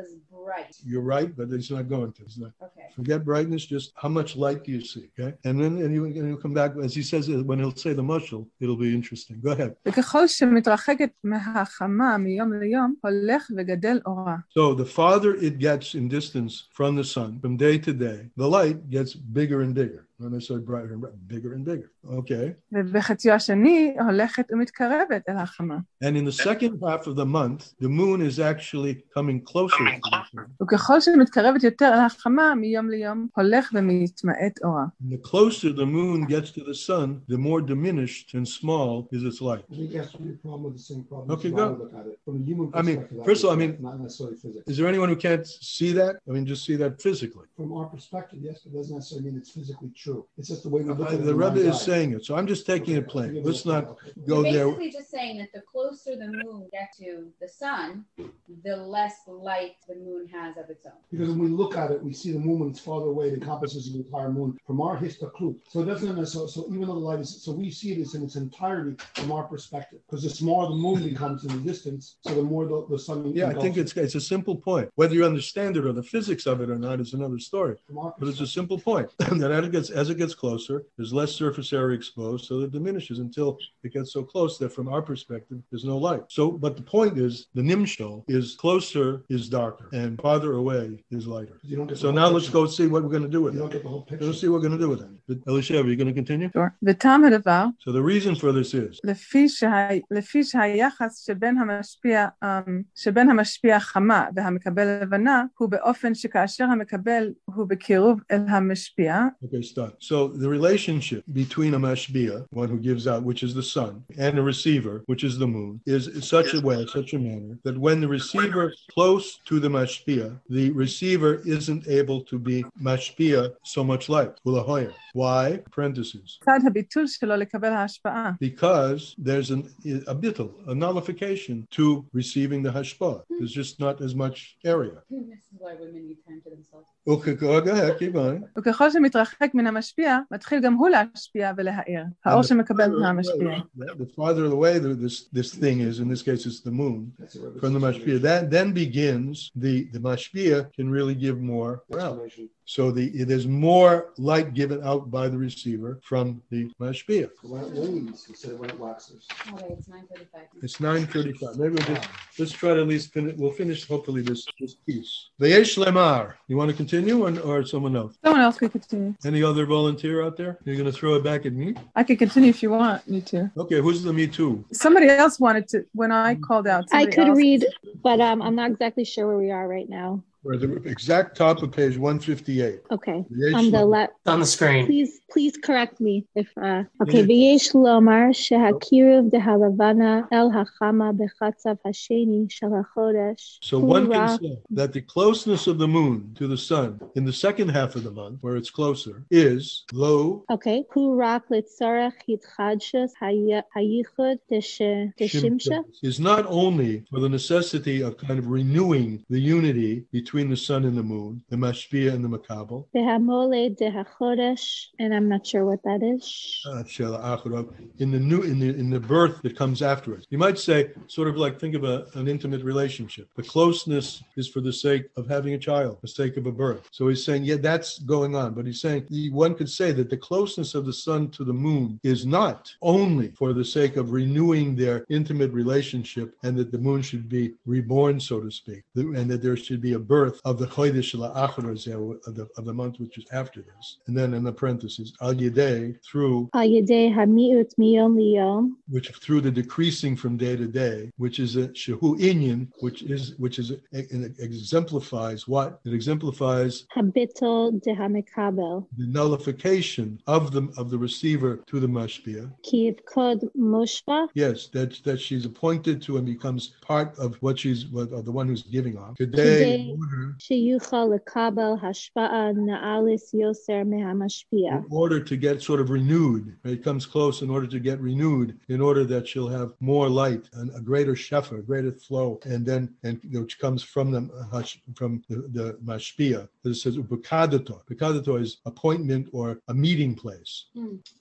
[SPEAKER 5] bright.
[SPEAKER 1] You're right, but it's not going to. It's not.
[SPEAKER 5] Okay.
[SPEAKER 1] Forget brightness, just how much light do you see, okay? And then and you, and you come back, as he says, when he'll say the mushal, it'll be interesting. Go ahead.
[SPEAKER 8] וככל שמתרחקת מהחמה מיום ליום, הולך וגדל אורה.
[SPEAKER 1] So the farther it gets in distance from the sun, from day to day, the light gets bigger and bigger. Not necessarily brighter and brighter, bigger and bigger. Okay.
[SPEAKER 8] ובחציו השני הולכת ומתקרבת אל החמה.
[SPEAKER 1] And in the second half of the month, the moon is actually coming closer to the sun.
[SPEAKER 8] וככל שמתקרבת יותר אל החמה מיום ליום, הולך ומתמעט אורה.
[SPEAKER 1] And the closer the moon gets to the sun, the more diminished and small is its light.
[SPEAKER 2] I think that's really a problem with the same problem.
[SPEAKER 1] Okay,
[SPEAKER 2] as
[SPEAKER 1] go.
[SPEAKER 2] I look at it. From a human
[SPEAKER 1] I mean,
[SPEAKER 2] perspective,
[SPEAKER 1] first of all, I
[SPEAKER 2] that's
[SPEAKER 1] mean,
[SPEAKER 2] not necessarily physics.
[SPEAKER 1] Is there anyone who can't see that? I mean, just see that physically.
[SPEAKER 2] From our perspective, yes, but it doesn't necessarily mean it's physically true. It's just the way we look
[SPEAKER 1] Uh,
[SPEAKER 2] at it.
[SPEAKER 1] the
[SPEAKER 2] in our
[SPEAKER 1] Rebbe is
[SPEAKER 2] eyes.
[SPEAKER 1] saying it, so I'm just taking
[SPEAKER 2] Okay,
[SPEAKER 1] it plain.
[SPEAKER 2] okay,
[SPEAKER 1] Let's
[SPEAKER 2] okay,
[SPEAKER 1] not
[SPEAKER 2] okay.
[SPEAKER 1] go
[SPEAKER 5] You're
[SPEAKER 1] there.
[SPEAKER 5] basically just saying that the closer the moon gets to the sun, the less light the moon has of its own.
[SPEAKER 2] Because when we look at it, we see the moon when it's farther away, it encompasses the entire moon from our histaklut. So it doesn't necessarily, so even though the light is, so we see it as in its entirety from our perspective. Because the smaller the moon becomes in the distance, so the more the, the sun.
[SPEAKER 1] Yeah, I think it's it's a simple point. Whether you understand it or the physics of it or not is another story.
[SPEAKER 2] From our
[SPEAKER 1] But it's a
[SPEAKER 2] perspective.
[SPEAKER 1] simple point that as it gets as it gets closer, there's less surface area exposed, so it diminishes until it gets so close that from our perspective, there's no light. So, but the point is, the nimshal is closer is darker, and farther away is lighter.
[SPEAKER 2] You don't get the
[SPEAKER 1] So
[SPEAKER 2] whole
[SPEAKER 1] now let's
[SPEAKER 2] picture.
[SPEAKER 1] go see what we're going to do with
[SPEAKER 2] You
[SPEAKER 1] it.
[SPEAKER 2] don't get the whole picture.
[SPEAKER 1] Let's see what we're going to do with it. But Elisha, are you going to continue?
[SPEAKER 8] Sure. וטעם הדבר,
[SPEAKER 1] So the reason for this is
[SPEAKER 8] לפי, שה... לפי שהיחס שבין המשפיע, um, שבין המשפיע חמה והמקבל לבנה, הוא באופן שכאשר המקבל הוא בקירוב אל המשפיע,
[SPEAKER 1] okay, stop. So the relationship between a mashbia, one who gives out, which is the sun, and a receiver, which is the moon, is in such a way, such a manner that when the receiver is close to the mashbia, the receiver isn't able to be mashbia so much light. Ulahoyer. Why? Parentheses.
[SPEAKER 8] צד הביטול שלו לקבל ההשפעה.
[SPEAKER 1] Because there's an, a bittul, a nullification to receiving the hashpah. There's just not as much area.
[SPEAKER 5] This is why women need time to themselves.
[SPEAKER 1] Okay, go go ahead, keep on.
[SPEAKER 8] וככל שמתרחק מן המשפיע, מתחיל גם הוא להשפיע ולהאיר. האור שמקבל מהמשפיע.
[SPEAKER 1] The farther away the, this this thing is, in this case it's the moon,
[SPEAKER 2] That's a Rebbe's
[SPEAKER 1] from the mashpia,
[SPEAKER 2] explanation.
[SPEAKER 1] that then begins the the mashpia can really give more out.
[SPEAKER 2] Explanation.
[SPEAKER 1] So the there's more light given out by the receiver from the mashpia.
[SPEAKER 2] When it wanes instead of when it waxes.
[SPEAKER 5] Oh, wait, it's nine thirty-five.
[SPEAKER 1] It's nine thirty-five. Maybe we'll just let's try to at least finish. We'll finish hopefully this this piece. V'yesh lemar. You want to continue or, or someone else?
[SPEAKER 8] Someone else can continue.
[SPEAKER 1] Any other volunteer out there? You're going to throw it back at me?
[SPEAKER 8] I can continue if you want me to.
[SPEAKER 1] Okay, who's the me too?
[SPEAKER 8] Somebody else wanted to, when I called out.
[SPEAKER 9] I
[SPEAKER 8] somebody
[SPEAKER 9] could
[SPEAKER 8] else-
[SPEAKER 9] read, but um, I'm not exactly sure where we are right now.
[SPEAKER 1] We're at the exact top of page one fifty-eight.
[SPEAKER 9] Okay,
[SPEAKER 1] V'yesh
[SPEAKER 9] on the
[SPEAKER 1] lemar.
[SPEAKER 9] left.
[SPEAKER 4] On the screen.
[SPEAKER 9] Please, please correct me if. Uh, okay,
[SPEAKER 1] Yeah.
[SPEAKER 9] ויש לומר שהקירוב דהלבנה אל החמה בחצב השני של החודש.
[SPEAKER 1] So
[SPEAKER 9] הוא
[SPEAKER 1] one can
[SPEAKER 9] רק-
[SPEAKER 1] say that the closeness of the moon to the sun in the second half of the month, where it's closer, is low
[SPEAKER 9] Okay, הוא רק לצורך התחדשות הי- הייחוד דש- דשמשה.
[SPEAKER 1] is not only for the necessity of kind of renewing the unity between the sun and the moon, the mashpia and the makabel,
[SPEAKER 9] והמולד דהחודש, and I'm not sure what that is.
[SPEAKER 1] uh, shel acharav, in the new in the in the birth that comes after it. You might say, sort of like think of a, an intimate relationship. The closeness is for the sake of having a child, the sake of a birth. So he's saying, yeah, that's going on. But he's saying the, one could say that the closeness of the sun to the moon is not only for the sake of renewing their intimate relationship, and that the moon should be reborn, so to speak, and that there should be a birth of the chodesh la'achar of the of the month which is after this. And then in the parentheses, al yedei, through
[SPEAKER 9] על ידי המיעוט מיום ליום,
[SPEAKER 1] which through the decreasing from day to day, which is a shehu inyan, which is which is a, it exemplifies what it exemplifies
[SPEAKER 9] הביטול דהמקבל.
[SPEAKER 1] the nullification of the of the receiver to the mashpia.
[SPEAKER 9] כי יפקוד מושבע,
[SPEAKER 1] Yes, that that she's appointed to and becomes part of what she's what, of the one who's giving off. Today, in
[SPEAKER 9] כדי
[SPEAKER 1] order,
[SPEAKER 9] שיוכל לקבל השפעה נעלס יוסר מהמשפיע.
[SPEAKER 1] in order to get sort of renewed, it comes close in order to get renewed, in order that she'll have more light and a greater shefa, a greater flow, and then and which comes from the hush from the, the mashpia. It says upakadato. Upakadato is appointment or a meeting place.
[SPEAKER 5] Hmm. Would you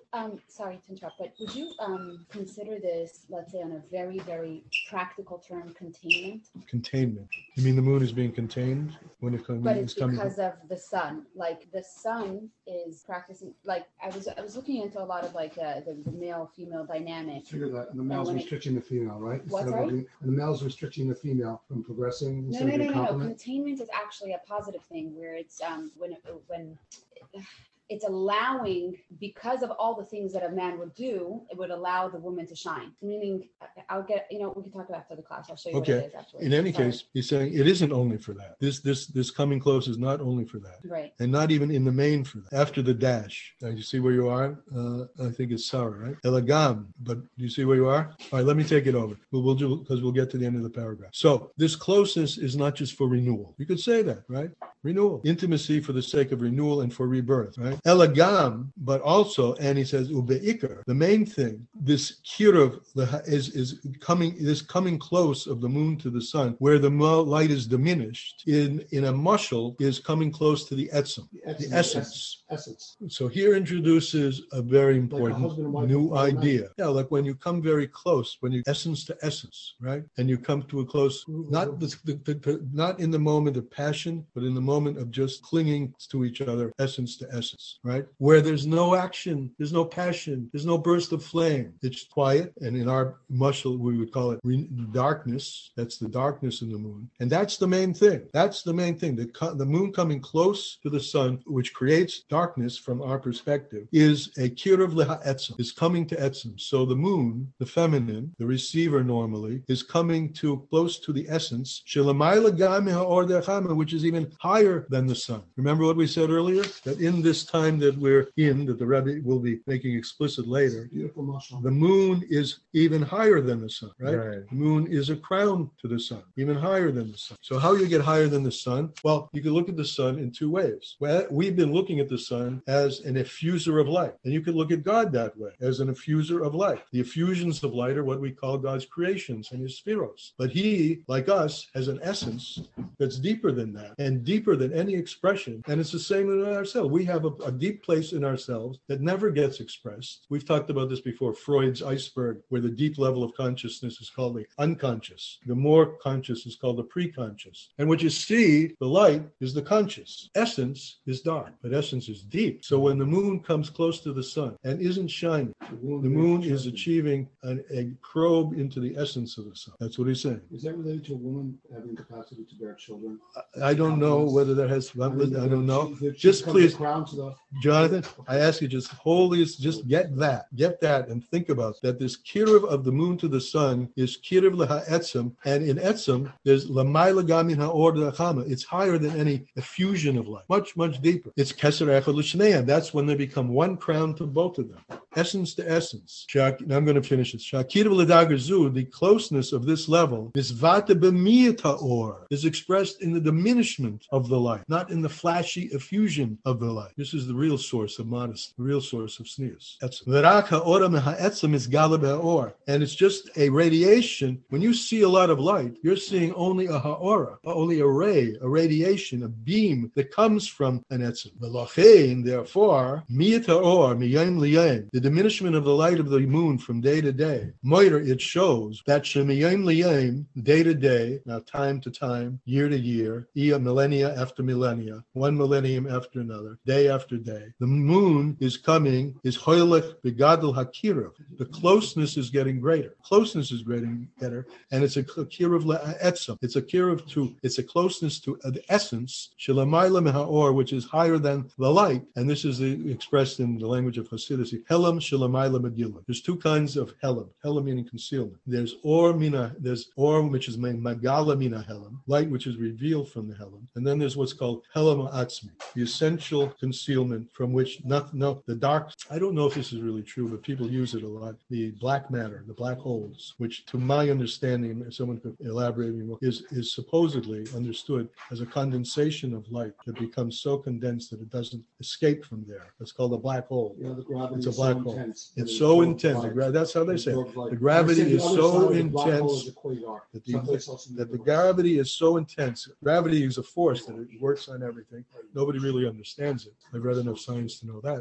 [SPEAKER 5] Um, sorry to interrupt, but would you um, consider this, let's say, on a very, very practical term, containment?
[SPEAKER 1] Containment. You mean the moon is being contained when it comes?
[SPEAKER 5] But it's
[SPEAKER 1] coming?
[SPEAKER 5] because of the sun. Like the sun is practicing. Like I was, I was looking into a lot of like uh, the, the male-female dynamic.
[SPEAKER 2] Figure that, and the male's
[SPEAKER 5] when it-
[SPEAKER 2] restricting the female, right?
[SPEAKER 5] What,
[SPEAKER 2] Instead of
[SPEAKER 5] sorry?
[SPEAKER 2] looking- And the male's restricting the female from progressing
[SPEAKER 5] No,
[SPEAKER 2] instead
[SPEAKER 5] no,
[SPEAKER 2] of
[SPEAKER 5] no,
[SPEAKER 2] being
[SPEAKER 5] no, no.
[SPEAKER 2] complement.
[SPEAKER 5] Containment is actually a positive thing, where it's um when when. It's allowing, because of all the things that a man would do, it would allow the woman to shine. Meaning, I'll get, you know, we can talk about after the class. I'll show you
[SPEAKER 1] Okay.
[SPEAKER 5] what it is actually.
[SPEAKER 1] In any
[SPEAKER 5] Sorry.
[SPEAKER 1] case, he's saying it isn't only for that. This this this coming close is not only for that,
[SPEAKER 5] Right.
[SPEAKER 1] and not even in the main for that. After the dash, now you see where you are. Uh, I think it's Sarah, right? Elagam. But do you see where you are? All right, let me take it over. We'll, we'll do because we'll get to the end of the paragraph. So this closeness is not just for renewal. You could say that, right? Renewal, intimacy for the sake of renewal and for rebirth, right? Elagam, but also, and he says ubeikar. The main thing, this kiruv is is coming, this coming close of the moon to the sun, where the light is diminished in in a mushal, is coming close to the etzem, the essence.
[SPEAKER 2] Essence.
[SPEAKER 1] So here introduces a very important
[SPEAKER 2] husband and wife
[SPEAKER 1] new
[SPEAKER 2] before the
[SPEAKER 1] idea. Yeah, like when you come very close, when you essence to essence, right? And you come to a close, not the, the, the, not in the moment of passion, but in the moment of just clinging to each other, essence to essence, right? Where there's no action, there's no passion, there's no burst of flame. It's quiet, and in our mushal, we would call it re- darkness. That's the darkness in the moon, and that's the main thing. That's the main thing. The co- the moon coming close to the sun, which creates darkness from our perspective, is a kiruv leha etzem, is coming to etzem. So the moon, the feminine, the receiver normally, is coming to close to the essence, shelamayla gami ha'or dechama, which is even higher than the sun. Remember what we said earlier? That in this time that we're in, that the Rebbe will be making explicit later,
[SPEAKER 2] Beautiful mashal.
[SPEAKER 1] the moon is even higher than the sun, right?
[SPEAKER 6] Right.
[SPEAKER 1] The moon is a crown to the sun, even higher than the sun. So how you get higher than the sun? Well, you can look at the sun in two ways. Well, we've been looking at the sun as an effuser of light, and you can look at God that way, as an effuser of light. The effusions of light are what we call God's creations and his spheros. But he, like us, has an essence that's deeper than that and deeper than any expression. And it's the same in ourselves. We have a, a deep place in ourselves that never gets expressed. We've talked about this before, Freud's iceberg, where the deep level of consciousness is called the unconscious. The more conscious is called the pre-conscious. And what you see, the light, is the conscious. Essence is dark, but essence is deep. So when the moon comes close to the sun and isn't shining, the moon is achieving an, a probe into the essence of the sun. That's what he's saying.
[SPEAKER 2] Is that related to a woman having capacity to bear children?
[SPEAKER 1] I don't know whether that has, I don't know.
[SPEAKER 2] She- she
[SPEAKER 1] Just
[SPEAKER 2] becomes
[SPEAKER 1] please,
[SPEAKER 2] a crown to the-
[SPEAKER 1] Jonathan, I ask you, just hold this, just get that, get that, and think about that. This kiruv of the moon to the sun is kiruv leha etzem, and in etzem there's lamayla gamin ha'or dechama. It's higher than any effusion of light, much, much deeper. It's keser echad l'shneim. That's when they become one crown to both of them, essence to essence. Shak, now I'm going to finish it. Shakiruv l'dagazu, the closeness of this level, is vata b'miyat ha'or, is expressed in the diminishment of the light, not in the flashy effusion of the light. This is the real source of modesty, the real source of sneers. And it's just a radiation. When you see a lot of light, you're seeing only a ha'ora, only a ray, a radiation, a beam that comes from an etzem. Therefore, miyat ha'or, miyayim liyayim, the diminishment of the light of the moon from day to day, moira, it shows that shemiyayim liyayim, day to day, now time to time, year to year, ia millennia after millennia, one millennium after another, day after day, the moon is coming, is hoylech begadol hakiruv. The closeness is getting greater. Closeness is getting better, and it's a kiruv le'etzem. It's a kiruv to, it's a closeness to the essence, shelamayla mehaor, which is higher than the light, and this is the, expressed in the language of Hasidus, helam shelamayla megillah. There's two kinds of helam. Helam meaning concealment. There's or mina, there's or which is magala mina helam, light which is revealed from the helam, and then there's what's called helam atzmi, the essential concealment from which not, no, the dark, I don't know if this is really true, but people use it a lot, the black matter, the black holes, which to my understanding, if someone could elaborate more, is, is supposedly understood as a condensation of light that becomes so condensed that it doesn't escape from there. It's called a black hole.
[SPEAKER 2] Yeah, the gravity
[SPEAKER 1] It's a
[SPEAKER 2] is
[SPEAKER 1] black
[SPEAKER 2] so
[SPEAKER 1] hole.
[SPEAKER 2] intense.
[SPEAKER 1] It's
[SPEAKER 2] that
[SPEAKER 1] so
[SPEAKER 2] it
[SPEAKER 1] intense.
[SPEAKER 2] absorbs
[SPEAKER 1] The
[SPEAKER 2] light.
[SPEAKER 1] gra- That's how they say it.
[SPEAKER 2] Absorbs light.
[SPEAKER 1] The gravity
[SPEAKER 2] I said
[SPEAKER 1] is
[SPEAKER 2] the other
[SPEAKER 1] so
[SPEAKER 2] side of the black hole
[SPEAKER 1] intense
[SPEAKER 2] is a quasar.
[SPEAKER 1] that the,
[SPEAKER 2] Someplace else in
[SPEAKER 1] that the
[SPEAKER 2] universe.
[SPEAKER 1] gravity is so intense. Gravity is a force that it works on everything. Nobody really understands it. I've read enough science to know that.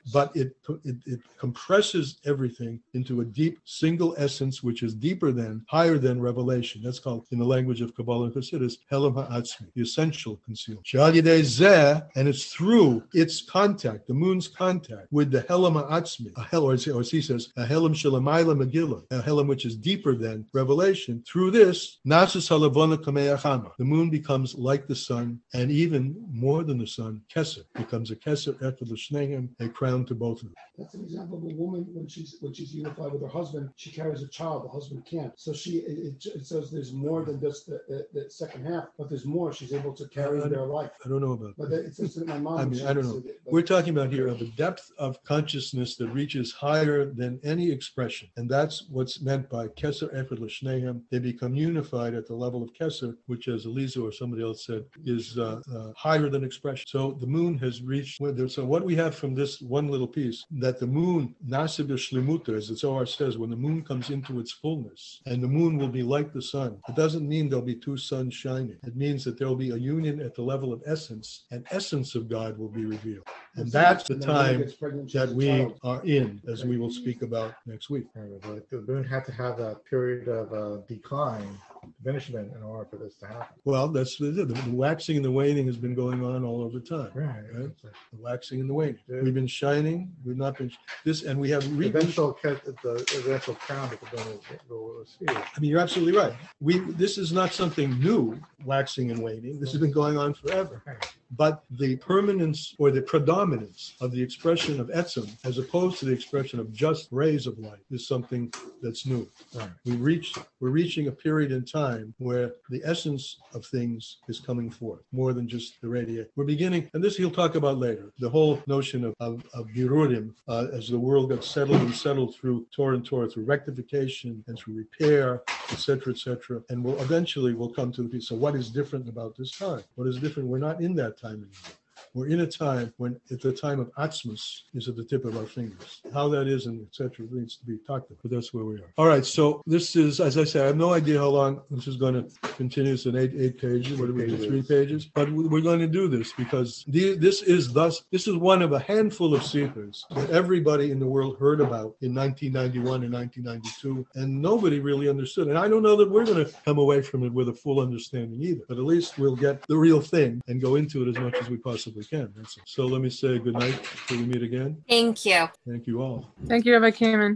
[SPEAKER 1] but it, it it compresses everything into a deep single essence, which is deeper than, higher than revelation. That's called, in the language of Kabbalah and Chassidus, Helam Ha'atzmi, the essential concealment. She'al Yidei Zeh, and it's through its contact, the moon's contact with the Helam Ha'atzmi, a hel, or as he says, a Helam Shelamayla Megillah, a Helam which is deeper than revelation. Through this, Nasus Halavona Kamei Achama, the moon becomes like the sun, and even more than the sun, Keser, becomes a Keser Echad L'Shneim, a crown to both of them.
[SPEAKER 2] That's an example of a woman when she's when she's unified with her husband. She carries a child. The husband can't. So she it, it says there's more than just the, the, the second half, but there's more. She's able to carry
[SPEAKER 1] I,
[SPEAKER 2] their life.
[SPEAKER 1] I don't know about
[SPEAKER 2] But
[SPEAKER 1] that.
[SPEAKER 2] it says that my mom.
[SPEAKER 1] I mean,
[SPEAKER 2] she,
[SPEAKER 1] I don't know.
[SPEAKER 2] so,
[SPEAKER 1] We're talking about here of a depth of consciousness that reaches higher than any expression, and that's what's meant by Keser Echad L'Shneim. They become unified at the level of Keser, which, as Elisa or somebody else said, is uh, uh, higher than expression. So the moon has reached. So what we have from this one little piece, that the moon, Nasib Shlimuta, as the Zohar says, when the moon comes into its fullness, and the moon will be like the sun. It doesn't mean there'll be two suns shining. It means that there'll be a union at the level of essence, and essence of God will be revealed. And that's the time that we are in, as we will speak about next week.
[SPEAKER 6] But the moon had to have that period of uh, decline, diminishment, in order for this to happen.
[SPEAKER 1] Well, that's the, the, the waxing and the waning has been going on all over time.
[SPEAKER 6] Right.
[SPEAKER 1] Right? The waxing and the waning. We've been shining. We've not been this, and we have
[SPEAKER 6] The
[SPEAKER 1] re-
[SPEAKER 6] eventual, the eventual crown that the moon will receive.
[SPEAKER 1] I mean, you're absolutely right. We this is not something new, waxing and waning. This has been going on forever. But the permanence or the predominance of the expression of etzem, as opposed to the expression of just rays of light, is something that's new.
[SPEAKER 6] Right.
[SPEAKER 1] We reach, we're reaching a period in time where the essence of things is coming forth, more than just the radiation. We're beginning, and this he'll talk about later, the whole notion of, of, of Birurim, uh, as the world got settled and settled through Torah and Torah, through rectification and through repair, et cetera, et cetera. And we'll eventually we'll come to the piece. So what is different about this time? What is different? We're not in that time anymore. We're in a time when, at the time of Atzmus, is at the tip of our fingers. How that is, and et cetera, needs to be talked about. But that's where we are. All right. So this is, as I say, I have no idea how long this is going to continue. It's an eight eight pages. What do we do? Three pages. But we're going to do this because the, this is thus. This is one of a handful of seekers that everybody in the world heard about in nineteen ninety-one and nineteen ninety-two, and nobody really understood. And I don't know that we're going to come away from it with a full understanding either. But at least we'll get the real thing and go into it as much as we possibly can. That's it. So let me say good night till we meet again.
[SPEAKER 7] Thank you.
[SPEAKER 1] Thank you all.
[SPEAKER 8] Thank you, Rabbi Kamen.